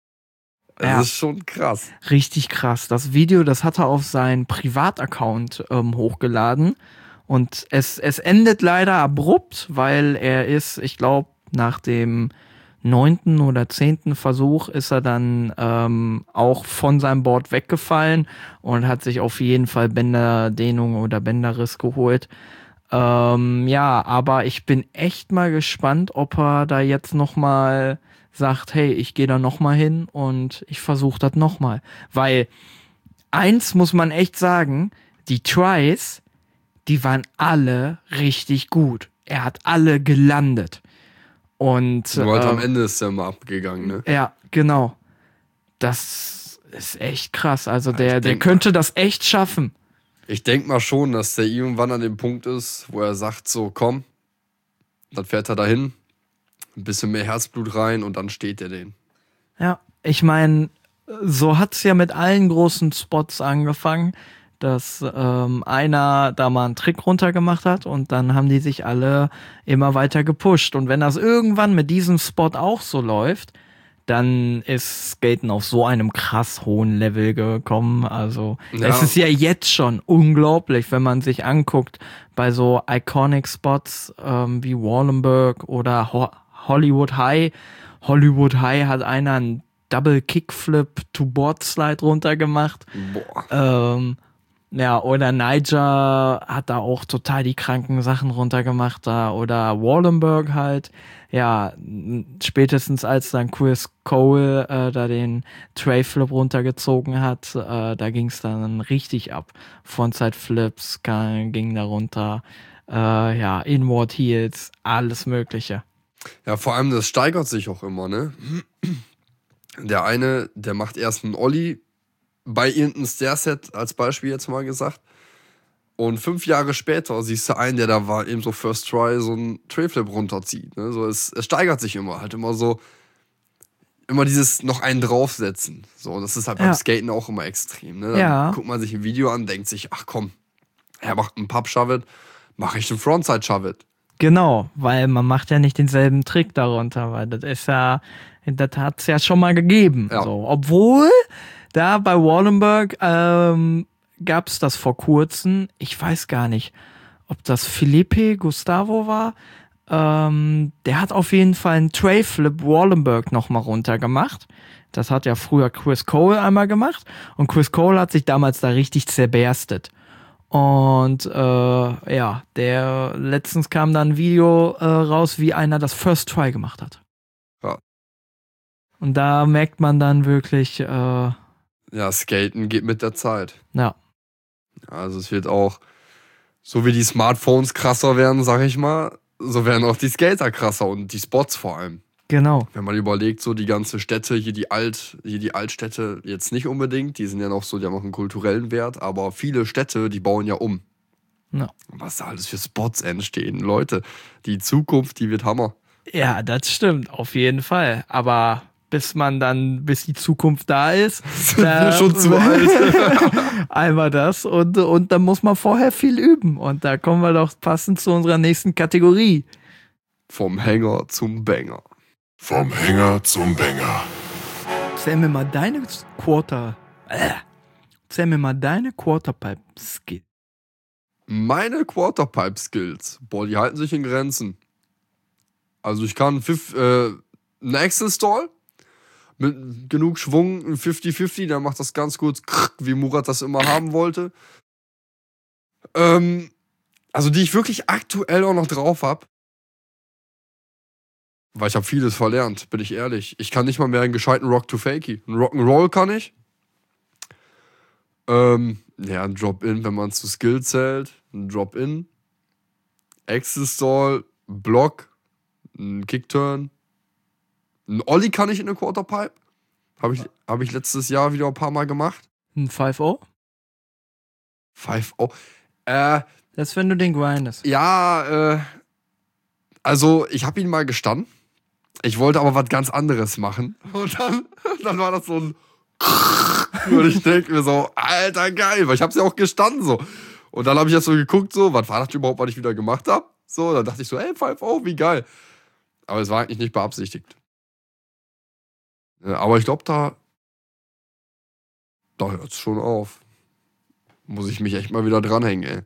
das Ja. ist schon krass. Richtig krass. Das Video, das hat er auf seinen Privataccount ähm, hochgeladen. Und es, es endet leider abrupt, weil er ist, ich glaube, nach dem neunten oder zehnten Versuch ist er dann ähm, auch von seinem Board weggefallen und hat sich auf jeden Fall Bänderdehnung oder Bänderriss geholt. Ähm, ja, aber ich bin echt mal gespannt, ob er da jetzt nochmal sagt, hey, ich gehe da nochmal hin und ich versuche das nochmal. Weil eins muss man echt sagen, die Tries, die waren alle richtig gut. Er hat alle gelandet. Und Nur halt äh, am Ende ist er mal abgegangen, ne? ja, genau. Das ist echt krass. Also Ja, der, ich der denk könnte das echt schaffen. Ich denke mal schon, dass der irgendwann an dem Punkt ist, wo er sagt so, komm, dann fährt er dahin, ein bisschen mehr Herzblut rein und dann steht er den. Ja, ich meine, so hat's ja mit allen großen Spots angefangen, dass ähm, einer da mal einen Trick runtergemacht hat und dann haben die sich alle immer weiter gepusht. Und wenn das irgendwann mit diesem Spot auch so läuft, dann ist Skaten auf so einem krass hohen Level gekommen. Also Ja. es ist ja jetzt schon unglaublich, wenn man sich anguckt bei so iconic Spots ähm, wie Wallenberg oder Ho- Hollywood High. Hollywood High hat einer einen Double Kickflip to Board Slide runtergemacht. Boah. Ähm, ja, oder Niger hat da auch total die kranken Sachen runtergemacht da. Oder Wallenberg halt. Ja, n- spätestens als dann Chris Cole äh, da den Tray-Flip runtergezogen hat, äh, da ging es dann richtig ab. Frontside-Flips kann- ging da runter. Äh, ja, Inward Heels, alles mögliche. Ja, vor allem, das steigert sich auch immer, ne? Der eine, der macht erst einen Ollie bei irgendeinem Stairset, als Beispiel jetzt mal gesagt. Und fünf Jahre später siehst du einen, der da war, eben so First Try so einen Trayflip runterzieht. Ne? So, es, es steigert sich immer, halt immer so, immer dieses noch einen draufsetzen. So, das ist halt beim Ja. Skaten auch immer extrem. Ne? Dann Ja. guckt man sich ein Video an, denkt sich, ach komm, er macht einen Pub-Shove-It, mache ich einen Frontside-Shove-It. Genau, weil man macht ja nicht denselben Trick darunter, weil das ist ja, das hat's ja schon mal gegeben. Ja. So, obwohl da bei Wallenberg ähm, gab's das vor kurzem, ich weiß gar nicht, ob das Felipe Gustavo war. Ähm, der hat auf jeden Fall einen Tray-Flip Wallenberg nochmal runtergemacht. Das hat ja früher Chris Cole einmal gemacht und Chris Cole hat sich damals da richtig zerberstet. Und äh, ja, der letztens kam dann ein Video äh, raus, wie einer das First Try gemacht hat. Ja. Und da merkt man dann wirklich, äh, ja, Ja, Skaten geht mit der Zeit. Also es wird auch, so wie die Smartphones krasser werden, sag ich mal, so werden auch die Skater krasser und die Spots vor allem. genau. Wenn man überlegt, so die ganze Städte, hier die Alt, hier die Altstädte jetzt nicht unbedingt, die sind ja noch so, die haben auch einen kulturellen Wert, aber viele Städte, die bauen ja um. Ja. Und was da alles für Spots entstehen, Leute, die Zukunft, die wird Hammer. Ja, das stimmt, auf jeden Fall. Aber bis man dann, bis die Zukunft da ist, Sind wir schon zu alt. einmal das und, und dann muss man vorher viel üben. Und da kommen wir doch passend zu unserer nächsten Kategorie. Vom Hänger zum Banger. Vom Hänger zum Banger. Erzähl mir mal deine Quarter. Äh, erzähl mir mal deine Quarterpipe-Skill. Meine Quarterpipe-Skills, boah, die halten sich in Grenzen. Also ich kann fif- äh, einen Axel-Stall mit genug Schwung, ein fünfzig fünfzig, der macht das ganz kurz, wie Murat das immer haben wollte. Ähm, also die ich wirklich aktuell auch noch drauf habe. Weil ich habe vieles verlernt, bin ich ehrlich. Ich kann nicht mal mehr einen gescheiten Rock to Fakey. Einen Rock'n'Roll kann ich. Ähm, ja, ein Drop-In, wenn man zu Skill zählt. Ein Drop-In. Axel-Stall, Block, ein Kickturn. Ein Ollie kann ich in der Quarterpipe. Habe ich, hab ich letztes Jahr wieder ein paar Mal gemacht. Ein fünf null? fünf oh. Äh, Das ist, wenn du den grindest. ja, äh, also ich habe ihn mal gestanden. Ich wollte aber was ganz anderes machen. Und dann, dann war das so ein und ich denke mir so, Alter, geil, weil ich habe es ja auch gestanden so. Und dann habe ich das so geguckt, so, was war das überhaupt, was ich wieder gemacht habe? So, dann dachte ich so, ey, fünf oh, wie geil. Aber es war eigentlich nicht beabsichtigt. Ja, aber ich glaube, da, da hört es schon auf. Muss ich mich echt mal wieder dranhängen, ey.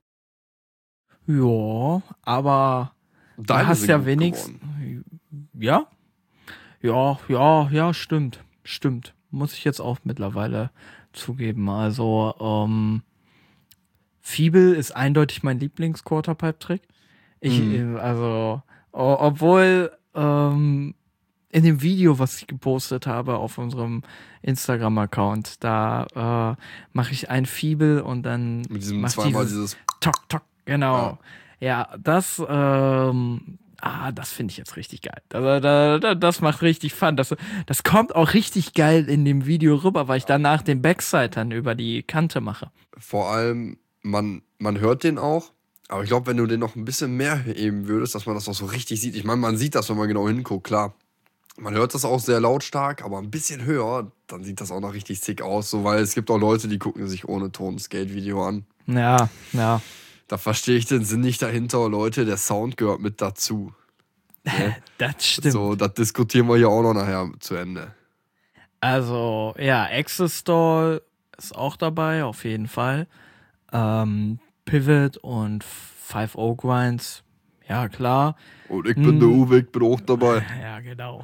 Ja, aber du Deine hast sind ja gut wenigstens. geworden. Ja? Ja, ja, ja, stimmt. Stimmt. Muss ich jetzt auch mittlerweile zugeben. Also, ähm, Fiebel ist eindeutig mein Lieblings-Quarterpipe-Trick. Ich, Mhm. äh, also, o- obwohl, ähm, in dem Video, was ich gepostet habe auf unserem Instagram-Account, da äh, mache ich ein Fieber und dann Mit diesem macht zweimal dieses dieses. Tok, Tok, genau. Ja, das, ähm, ah, das finde ich jetzt richtig geil. Da, da, da, das macht richtig Fun. Das, das kommt auch richtig geil in dem Video rüber, weil ich danach den Backside dann über die Kante mache. Vor allem, man, man hört den auch. Aber ich glaube, wenn du den noch ein bisschen mehr heben würdest, dass man das auch so richtig sieht. Ich meine, man sieht das, wenn man genau hinguckt, klar. Man hört das auch sehr lautstark, aber ein bisschen höher, dann sieht das auch noch richtig sick aus. So, weil es gibt auch Leute, die gucken sich ohne Ton ein Skate-Video an. Ja, ja. Da verstehe ich den Sinn nicht dahinter, Leute. Der Sound gehört mit dazu. Ne? Das stimmt. So, das diskutieren wir hier auch noch nachher zu Ende. Also, ja, Access Stall ist auch dabei, auf jeden Fall. Ähm, Pivot und Five O Grinds, ja klar. Und ich bin der Uwe, ich bin auch dabei. Ja, genau.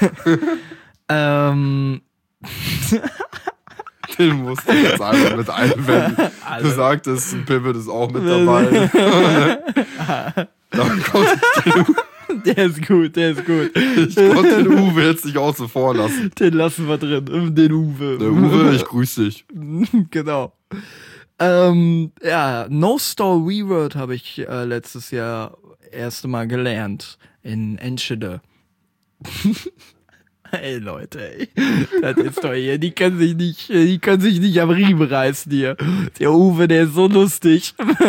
ähm, Den musst du jetzt einfach mit einwenden. Du Also- sagtest, ein Pivot ist auch mit dabei. Dann konnte der ist gut, der ist gut. ich konnte den Uwe jetzt nicht außen vor lassen. Den lassen wir drin, den Uwe. Der Uwe, ich grüße dich. Genau. Ähm, ja, No Store Reword habe ich äh, letztes Jahr erste Mal gelernt in Enschede. Ey Leute, ey. Das ist doch hier, die können sich nicht, die können sich nicht am Riemen reißen hier. Der Uwe, der ist so lustig.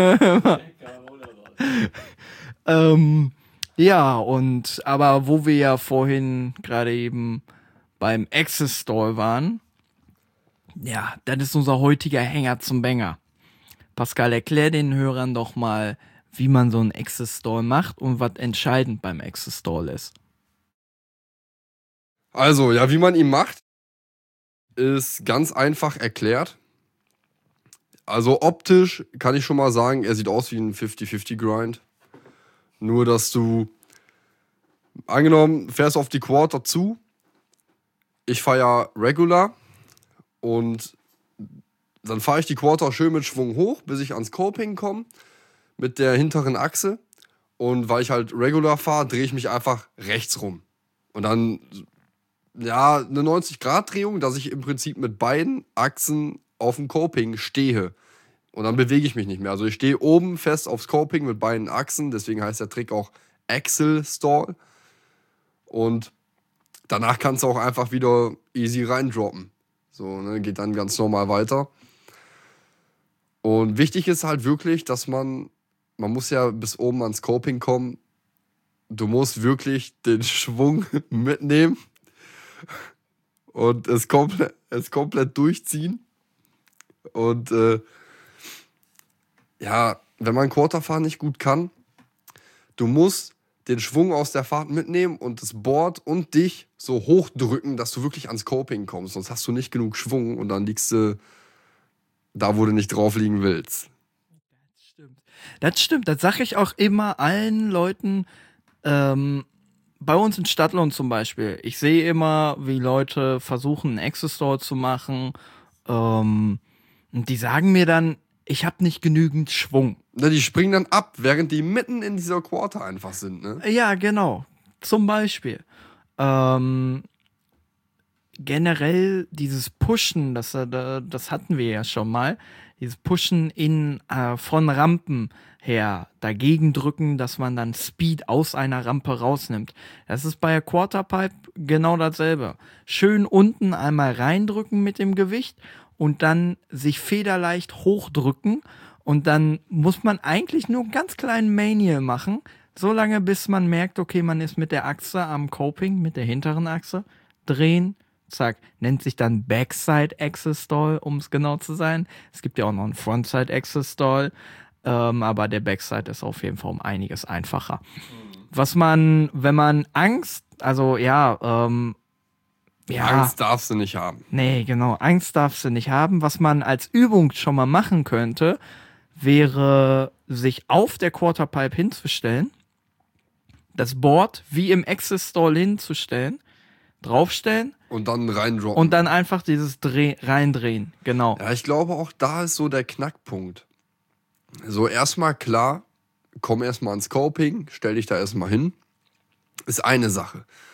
ähm, ja, und aber wo wir ja vorhin gerade eben beim Access Store waren, ja, das ist unser heutiger Hänger zum Banger. Pascal, erklär den Hörern doch mal, wie man so einen Access Store macht und was entscheidend beim Access Store ist. Also, ja, wie man ihn macht, ist ganz einfach erklärt. Also optisch kann ich schon mal sagen, er sieht aus wie ein fünfzig fünfzig Grind. Nur, dass du, angenommen, fährst auf die Quarter zu. Ich fahre ja Regular und dann fahre ich die Quarter schön mit Schwung hoch, bis ich ans Coping komme mit der hinteren Achse. Und weil ich halt Regular fahre, drehe ich mich einfach rechts rum. Und dann, ja, eine neunzig-Grad-Drehung, dass ich im Prinzip mit beiden Achsen auf dem Coping stehe. Und dann bewege ich mich nicht mehr. Also ich stehe oben fest aufs Coping mit beiden Achsen. Deswegen heißt der Trick auch Axle Stall. Und danach kannst du auch einfach wieder easy reindroppen. So, ne, geht dann ganz normal weiter. Und wichtig ist halt wirklich, dass man, man muss ja bis oben ans Coping kommen. Du musst wirklich den Schwung mitnehmen und es komplett, es komplett durchziehen. Und äh, ja, wenn man Quarterfahren nicht gut kann, du musst den Schwung aus der Fahrt mitnehmen und das Board und dich so hochdrücken, dass du wirklich ans Coping kommst. Sonst hast du nicht genug Schwung und dann liegst du da, wo du nicht drauf liegen willst. Das stimmt. Das stimmt, das sage ich auch immer allen Leuten, ähm, bei uns in Stadtlohn zum Beispiel. Ich sehe immer, wie Leute versuchen, einen Access Store zu machen. Ähm, und die sagen mir dann, ich habe nicht genügend Schwung. Na, die springen dann ab, während die mitten in dieser Quarter einfach sind, ne? Ja, genau. Zum Beispiel. Ähm, generell dieses Pushen, das, äh, das hatten wir ja schon mal. Dieses Pushen in, äh, von Rampen her, dagegen drücken, dass man dann Speed aus einer Rampe rausnimmt. Das ist bei der Quarterpipe genau dasselbe. Schön unten einmal reindrücken mit dem Gewicht und dann sich federleicht hochdrücken. Und dann muss man eigentlich nur einen ganz kleinen Manial machen, so lange bis man merkt, okay, man ist mit der Achse am Coping, mit der hinteren Achse, drehen, zack, nennt sich dann Backside Access Stall, um es genau zu sein. Es gibt ja auch noch einen Frontside Access Stall, ähm, aber der Backside ist auf jeden Fall um einiges einfacher. Was man, wenn man Angst, also ja, ähm, ja, Angst darfst du nicht haben. nee, genau, Angst darfst du nicht haben. Was man als Übung schon mal machen könnte, wäre, sich auf der Quarterpipe hinzustellen, das Board wie im Access Stall hinzustellen, draufstellen Und dann reindroppen. und dann einfach dieses Dreh reindrehen. Genau. Ja, ich glaube, auch da ist so der Knackpunkt. So, erstmal klar, komm erstmal ans Coping, stell dich da erstmal hin. Ist eine Sache.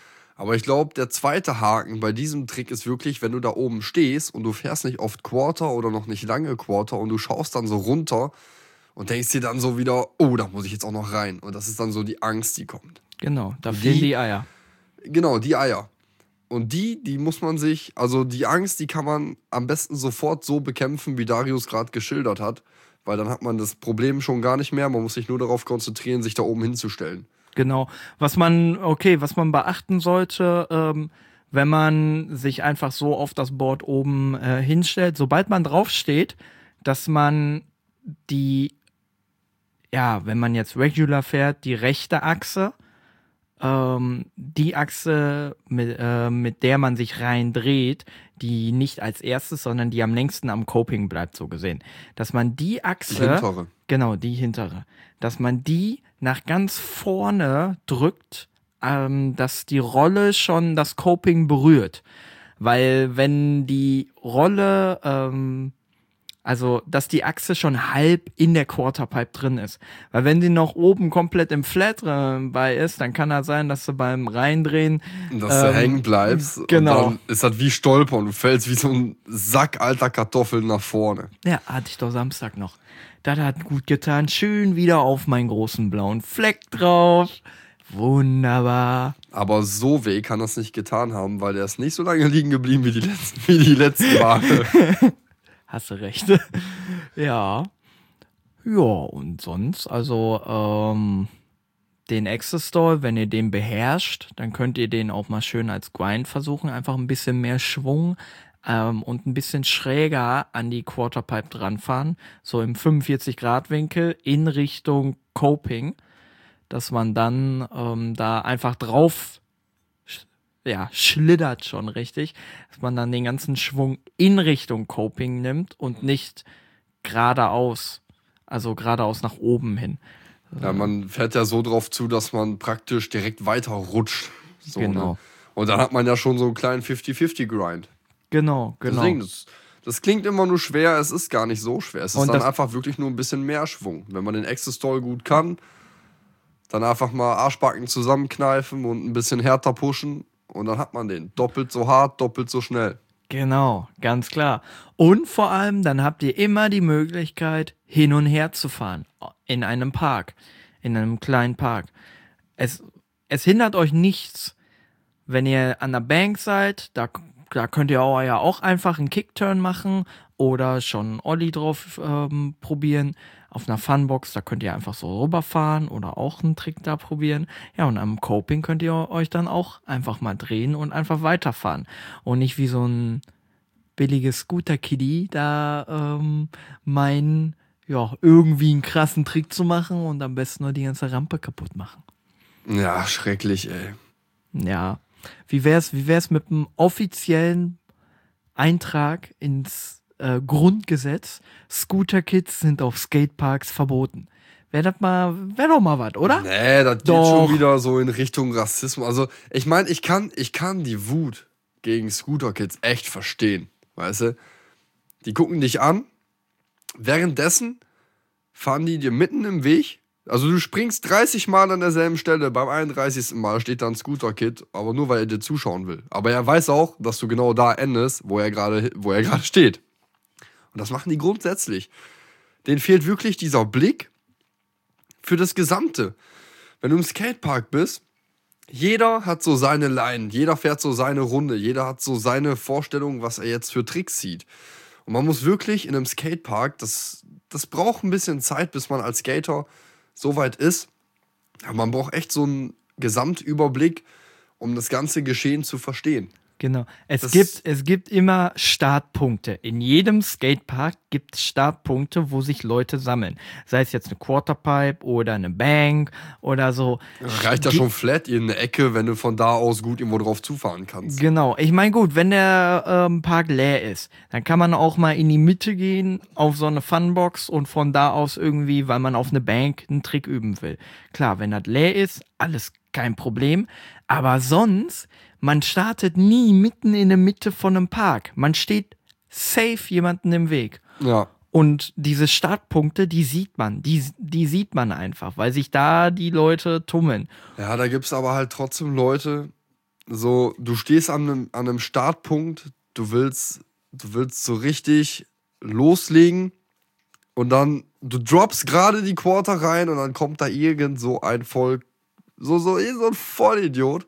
Aber ich glaube, der zweite Haken bei diesem Trick ist wirklich, wenn du da oben stehst und du fährst nicht oft Quarter oder noch nicht lange Quarter und du schaust dann so runter und denkst dir dann so wieder, oh, da muss ich jetzt auch noch rein. Und das ist dann so die Angst, die kommt. Genau, da Die- fehlen die Eier. Genau, die Eier. Und die, die muss man sich, also die Angst, die kann man am besten sofort so bekämpfen, wie Darius gerade geschildert hat. Weil dann hat man das Problem schon gar nicht mehr. Man muss sich nur darauf konzentrieren, sich da oben hinzustellen. Genau. Was man, okay, was man beachten sollte, ähm, wenn man sich einfach so auf das Board oben äh, hinstellt, sobald man draufsteht, dass man die, ja, wenn man jetzt Regular fährt, die rechte Achse, ähm, die Achse, mit, äh, mit der man sich rein dreht, die nicht als erstes, sondern die am längsten am Coping bleibt, so gesehen. Dass man die Achse, Die hintere. genau, die hintere, dass man die nach ganz vorne drückt, ähm, dass die Rolle schon das Coping berührt. Weil wenn die Rolle, ähm, also dass die Achse schon halb in der Quarterpipe drin ist. Weil wenn die noch oben komplett im Flat bei ist, dann kann das sein, dass du beim Reindrehen Dass du Ähm, hängen bleibst. genau. Und dann ist das wie Stolpern. Du fällst wie so ein Sack alter Kartoffeln nach vorne. Ja, hatte ich doch Samstag noch. Das hat gut getan. Schön wieder auf meinen großen blauen Fleck drauf. Wunderbar. Aber so weh kann das nicht getan haben, weil der ist nicht so lange liegen geblieben wie die letzten, wie die letzten Male. Hast du recht. Ja. Ja, und sonst, also, ähm, den Access Stall, wenn ihr den beherrscht, dann könnt ihr den auch mal schön als Grind versuchen. Einfach ein bisschen mehr Schwung ähm, und ein bisschen schräger an die Quarterpipe dranfahren. So im fünfundvierzig Grad Winkel in Richtung Coping. Dass man dann ähm, da einfach drauf sch- ja, schlittert schon richtig, dass man dann den ganzen Schwung in Richtung Coping nimmt und nicht geradeaus, also geradeaus nach oben hin. Ja, man fährt ja so drauf zu, dass man praktisch direkt weiter rutscht. So, Genau. Ne? Und dann hat man ja schon so einen kleinen fünfzig fünfzig Grind. Genau, genau. Deswegen, das, das klingt immer nur schwer, es ist gar nicht so schwer. Es ist Und dann das- einfach wirklich nur ein bisschen mehr Schwung. Wenn man den Access Stall gut kann, dann einfach mal Arschbacken zusammenkneifen und ein bisschen härter pushen und dann hat man den. Doppelt so hart, doppelt so schnell. Genau, ganz klar. Und vor allem, dann habt ihr immer die Möglichkeit, hin und her zu fahren. In einem Park. In einem kleinen Park. Es, es hindert euch nichts, wenn ihr an der Bank seid, da, da könnt ihr auch, ja auch einfach einen Kickturn machen oder schon einen Ollie drauf ähm, probieren. Auf einer Funbox, da könnt ihr einfach so rüberfahren oder auch einen Trick da probieren. Ja, und am Coping könnt ihr euch dann auch einfach mal drehen und einfach weiterfahren. Und nicht wie so ein billiges Scooter-Kiddie da ähm, meinen, ja, irgendwie einen krassen Trick zu machen und am besten nur die ganze Rampe kaputt machen. Ja, schrecklich, ey. Ja. Wie wär's, wie wär's mit einem offiziellen Eintrag ins äh, Grundgesetz? Scooter-Kids sind auf Skateparks verboten. Wäre das mal, wäre doch mal was, oder? Nee, das geht Doch. schon wieder so in Richtung Rassismus. Also, ich meine, ich kann, ich kann die Wut gegen Scooter-Kids echt verstehen. Weißt du? Die gucken dich an. Währenddessen fahren die dir mitten im Weg. Also, du springst dreißig Mal an derselben Stelle. Beim einunddreißigsten Mal steht da ein Scooter-Kid, aber nur, weil er dir zuschauen will. Aber er weiß auch, dass du genau da endest, wo er gerade, wo er gerade steht. Und das machen die grundsätzlich. Denen fehlt wirklich dieser Blick für das Gesamte. Wenn du im Skatepark bist, jeder hat so seine Line, jeder fährt so seine Runde, jeder hat so seine Vorstellung, was er jetzt für Tricks sieht. Und man muss wirklich in einem Skatepark, das, das braucht ein bisschen Zeit, bis man als Skater so weit ist. Aber man braucht echt so einen Gesamtüberblick, um das ganze Geschehen zu verstehen. Genau. Es Das- gibt, es gibt immer Startpunkte. In jedem Skatepark gibt es Startpunkte, wo sich Leute sammeln. Sei es jetzt eine Quarterpipe oder eine Bank oder so. Reicht ja Ge- schon flat in eine Ecke, wenn du von da aus gut irgendwo drauf zufahren kannst. Genau. Ich meine, gut, wenn der ähm, Park leer ist, dann kann man auch mal in die Mitte gehen auf so eine Funbox und von da aus irgendwie, weil man auf eine Bank einen Trick üben will. Klar, wenn das leer ist, alles kein Problem. Aber sonst, man startet nie mitten in der Mitte von einem Park. Man steht safe jemanden im Weg. Ja. Und diese Startpunkte, die sieht man. Die, die sieht man einfach, weil sich da die Leute tummeln. Ja, da gibt es aber halt trotzdem Leute, so, du stehst an einem, an einem Startpunkt, du willst, du willst so richtig loslegen und dann, du droppst gerade die Quarter rein und dann kommt da irgend so ein Volk, so, so, so ein Vollidiot,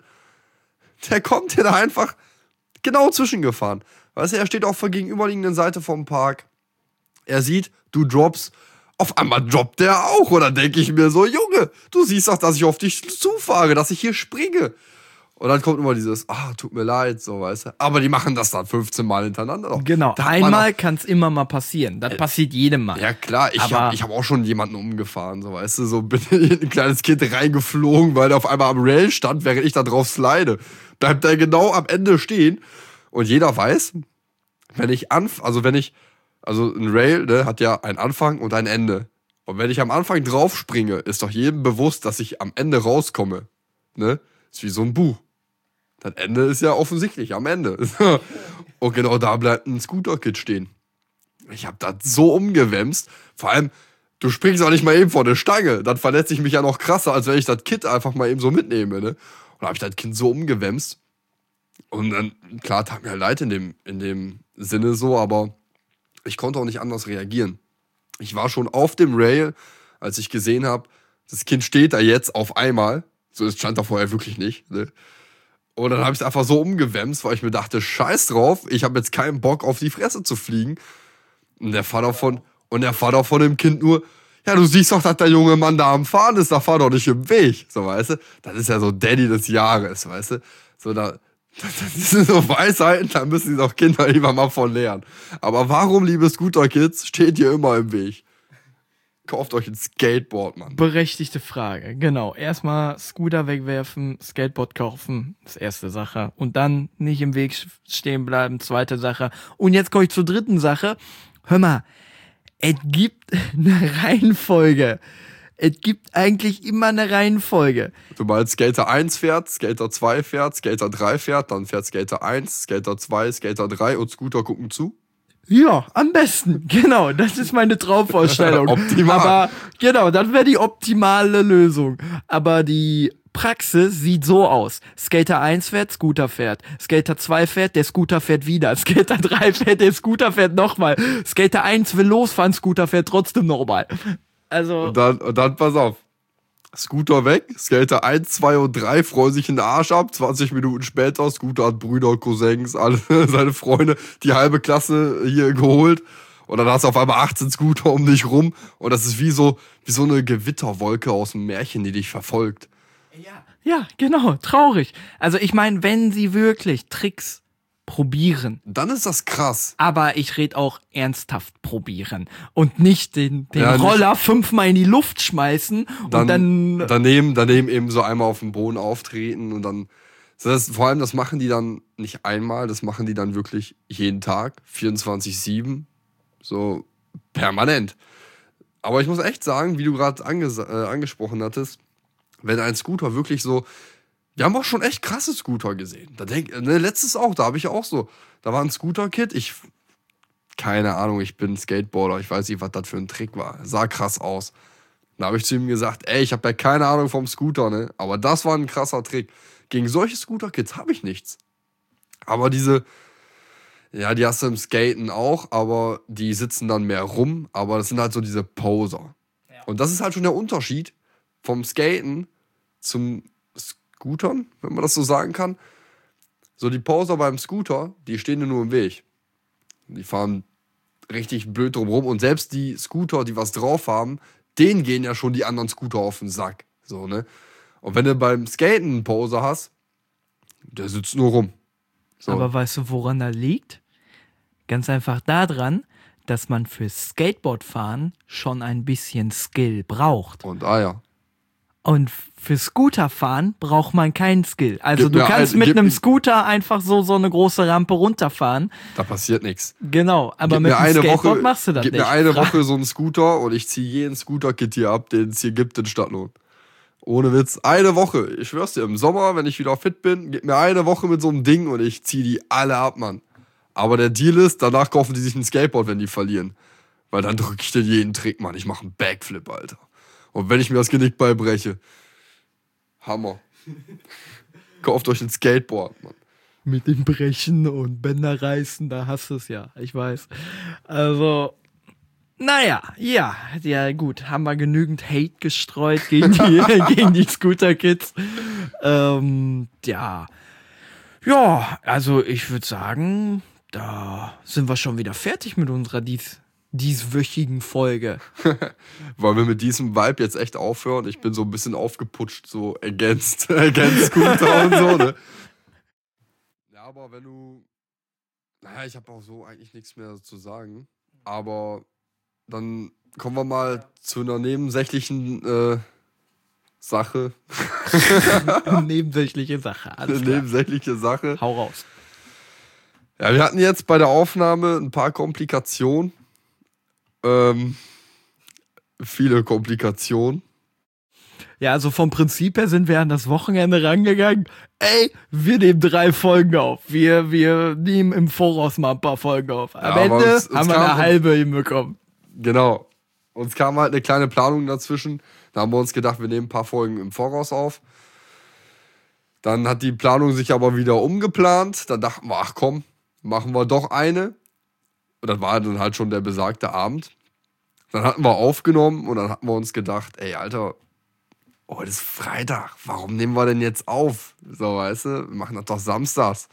der kommt dir da einfach genau zwischengefahren. Weißt du, er steht auf der gegenüberliegenden Seite vom Park, er sieht, du droppst, auf einmal droppt der auch. Und dann denke ich mir so, Junge, du siehst doch, dass ich auf dich zufahre, dass ich hier springe. Und dann kommt immer dieses, ah, tut mir leid, so, weißt du. Aber die machen das dann fünfzehn Mal hintereinander. Doch. Genau, Da hat man einmal kann es immer mal passieren. Das Äh, passiert jedem Mal. auch, ja klar, ich Aber- habe ich hab auch schon jemanden umgefahren, so, weißt du. So bin ich ein kleines Kind reingeflogen, weil der auf einmal am Rail stand, während ich da drauf slide. Bleibt der genau am Ende stehen. Und jeder weiß, wenn ich anf, also wenn ich, also ein Rail, ne, hat ja einen Anfang und ein Ende. Und wenn ich am Anfang drauf springe, ist doch jedem bewusst, dass ich am Ende rauskomme. Ne? Ist wie so ein Buch. Das Ende ist ja offensichtlich am Ende. Und genau da bleibt ein Scooter-Kit stehen. Ich hab das so umgewämst. Vor allem, du springst auch nicht mal eben vor der Stange. Dann verletze ich mich ja noch krasser, als wenn ich das Kit einfach mal eben so mitnehme. Ne? Und da hab ich das Kind so umgewämst. Und dann, klar, tat mir halt leid in dem, in dem Sinne so, aber ich konnte auch nicht anders reagieren. Ich war schon auf dem Rail, als ich gesehen habe, das Kind steht da jetzt auf einmal. So, es stand da vorher wirklich nicht. Ne? Und dann habe ich es einfach so umgewämst, weil ich mir dachte, scheiß drauf, ich habe jetzt keinen Bock, auf die Fresse zu fliegen. Und der Vater von, und der Vater von dem Kind nur, ja, du siehst doch, dass der junge Mann da am Fahren ist, da fahr doch nicht im Weg. So, weißt du? Das ist ja so Daddy des Jahres, weißt du? So, da, das sind so Weisheiten, da müssen die doch Kinder lieber mal von lernen. Aber warum, liebe Scooter-Kids, steht ihr immer im Weg? Kauft euch ein Skateboard, Mann. Berechtigte Frage, genau. Erstmal Scooter wegwerfen, Skateboard kaufen, das erste Sache. Und dann nicht im Weg stehen bleiben, zweite Sache. Und jetzt komme ich zur dritten Sache. Hör mal, es gibt eine Reihenfolge. Es gibt eigentlich immer eine Reihenfolge. Du meinst, Skater eins fährt, Skater zwei fährt, Skater drei fährt, dann fährt Skater eins, Skater zwei, Skater drei und Scooter gucken zu? Ja, am besten. Genau, das ist meine Traumvorstellung. Optimal. Aber genau, das wäre die optimale Lösung. Aber die Praxis sieht so aus. Skater eins fährt, Scooter fährt. Skater zwei fährt, der Scooter fährt wieder. Skater drei fährt, der Scooter fährt nochmal. Skater eins will losfahren, Scooter fährt trotzdem nochmal. Also, Und dann, und dann, pass auf. Scooter weg, Skater eins, zwei und drei freuen sich in den Arsch ab. zwanzig Minuten später, Scooter hat Brüder, Cousins, alle seine Freunde, die halbe Klasse hier geholt. Und dann hast du auf einmal achtzehn Scooter um dich rum. Und das ist wie so, wie so eine Gewitterwolke aus dem Märchen, die dich verfolgt. ja, genau, traurig. Also ich meine, wenn sie wirklich Tricks probieren, Dann ist das krass. aber ich rede auch ernsthaft probieren und nicht den, den Ja, nicht- Roller fünfmal in die Luft schmeißen Dann, und dann daneben, daneben eben so einmal auf dem Boden auftreten und dann. Das, vor allem, das machen die dann nicht einmal, das machen die dann wirklich jeden Tag, vierundzwanzig sieben, so permanent. Aber ich muss echt sagen, wie du gerade anges- äh, angesprochen hattest, wenn ein Scooter wirklich so. Wir haben auch schon echt krasse Scooter gesehen. Da denk, ne, letztes auch, da habe ich auch so. Da war ein Scooter-Kit, ich. Keine Ahnung, ich bin Skateboarder, ich weiß nicht, was das für ein Trick war. Sah krass aus. Da habe ich zu ihm gesagt, ey, ich habe ja keine Ahnung vom Scooter, ne? Aber das war ein krasser Trick. Gegen solche Scooter-Kits habe ich nichts. Aber diese, ja, die hast du im Skaten auch, aber die sitzen dann mehr rum. Aber das sind halt so diese Poser. Und das ist halt schon der Unterschied vom Skaten zum Scootern, wenn man das so sagen kann. So die Poser beim Scooter, die stehen dir nur im Weg. Die fahren richtig blöd drumherum. Und selbst die Scooter, die was drauf haben, denen gehen ja schon die anderen Scooter auf den Sack. So, ne? Und wenn du beim Skaten einen Poser hast, der sitzt nur rum. So. Aber weißt du, woran das liegt? Ganz einfach daran, dass man fürs Skateboardfahren schon ein bisschen Skill braucht. Und ah ja. Und für Scooterfahren braucht man keinen Skill. Also Gib du mir kannst ein- mit gib- einem Scooter einfach so so eine große Rampe runterfahren. Da passiert nichts. Genau, aber Gib mit mir dem eine Skateboard Woche, machst du das gib nicht. mir eine Fra- Woche so einen Scooter und ich ziehe jeden Scooter-Kit hier ab, den es hier gibt in Stadtlohn. Ohne Witz. Eine Woche. Ich schwör's dir, im Sommer, wenn ich wieder fit bin, gib mir eine Woche mit so einem Ding und ich zieh die alle ab, Mann. Aber der Deal ist, danach kaufen die sich ein Skateboard, wenn die verlieren. Weil dann drücke ich den jeden Trick, Mann. Ich mache einen Backflip, Alter. Und wenn ich mir das Genick beibreche. Hammer. Kauft euch ein Skateboard, Mann. Mit dem Brechen und Bänder reißen, da hast du es ja, ich weiß. Also, naja, ja, ja gut, haben wir genügend Hate gestreut gegen die, gegen die Scooter-Kids. Ähm, ja, ja, also ich würde sagen, da sind wir schon wieder fertig mit unserer dies, dieswöchigen Folge. Wollen wir mit diesem Vibe jetzt echt aufhören? Ich bin so ein bisschen aufgeputscht, so against, against Scooter und so, ne? Ja, aber wenn du... Naja, ich habe auch so eigentlich nichts mehr zu sagen. Aber dann kommen wir mal zu einer nebensächlichen äh, Sache. Nebensächliche Sache, alles Eine klar. nebensächliche Sache. Hau raus. Ja, wir hatten jetzt bei der Aufnahme ein paar Komplikationen. Ähm, viele Komplikationen. Ja, also vom Prinzip her sind wir an das Wochenende rangegangen. Ey, wir nehmen drei Folgen auf. Wir, wir nehmen im Voraus mal ein paar Folgen auf. Am Ja, aber Ende uns- uns haben wir kam- eine halbe hinbekommen. Genau. Uns kam halt eine kleine Planung dazwischen. Da haben wir uns gedacht, wir nehmen ein paar Folgen im Voraus auf. Dann hat die Planung sich aber wieder umgeplant. Dann dachten wir, ach komm, machen wir doch eine. Und das war dann halt schon der besagte Abend. Dann hatten wir aufgenommen und dann hatten wir uns gedacht, ey, Alter, heute ist Freitag. Warum nehmen wir denn jetzt auf? So, weißt du, wir machen das doch samstags.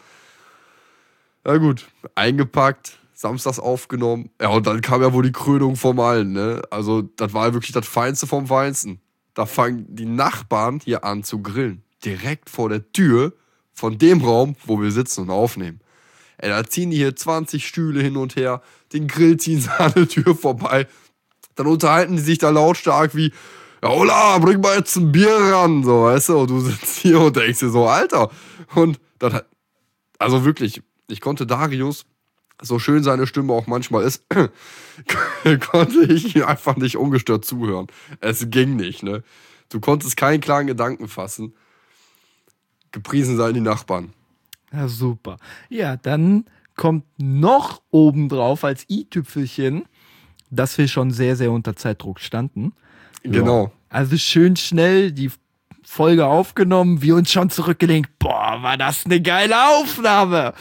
Ja gut, eingepackt, samstags aufgenommen. Ja, und dann kam ja wohl die Krönung vom Allen, ne? Also, das war ja wirklich das Feinste vom Feinsten. Da fangen die Nachbarn hier an zu grillen. Direkt vor der Tür von dem Raum, wo wir sitzen und aufnehmen. Ey, da ziehen die hier zwanzig Stühle hin und her. Den Grill ziehen sie an der Tür vorbei. Dann unterhalten die sich da lautstark wie, ja, Ola, bring mal jetzt ein Bier ran, so, weißt du? Und du sitzt hier und denkst dir so, Alter. Und dann hat, also wirklich, ich konnte Darius, so schön seine Stimme auch manchmal ist, konnte ich ihm einfach nicht ungestört zuhören. Es ging nicht, ne? Du konntest keinen klaren Gedanken fassen. Gepriesen seien die Nachbarn. Ja, super. Ja, dann kommt noch obendrauf als i-Tüpfelchen, dass wir schon sehr, sehr unter Zeitdruck standen. Genau. Ja. Also schön schnell die Folge aufgenommen, wir uns schon zurückgelehnt. Boah, war das eine geile Aufnahme.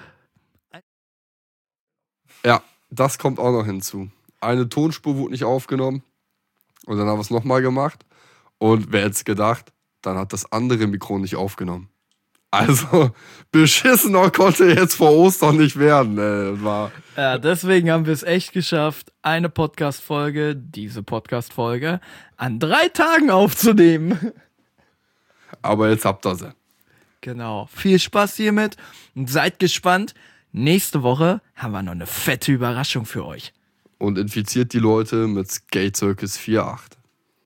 Ja, das kommt auch noch hinzu. Eine Tonspur wurde nicht aufgenommen und dann haben wir es nochmal gemacht. Und wer hätte es gedacht, dann hat das andere Mikro nicht aufgenommen. Also, beschissener konnte jetzt vor Ostern nicht werden. Ey. War Ja, deswegen haben wir es echt geschafft, eine Podcast-Folge, diese Podcast-Folge, an drei Tagen aufzunehmen. Aber jetzt habt ihr sie. Genau. Viel Spaß hiermit und seid gespannt. Nächste Woche haben wir noch eine fette Überraschung für euch. Und infiziert die Leute mit Skate Circus vier Punkt acht.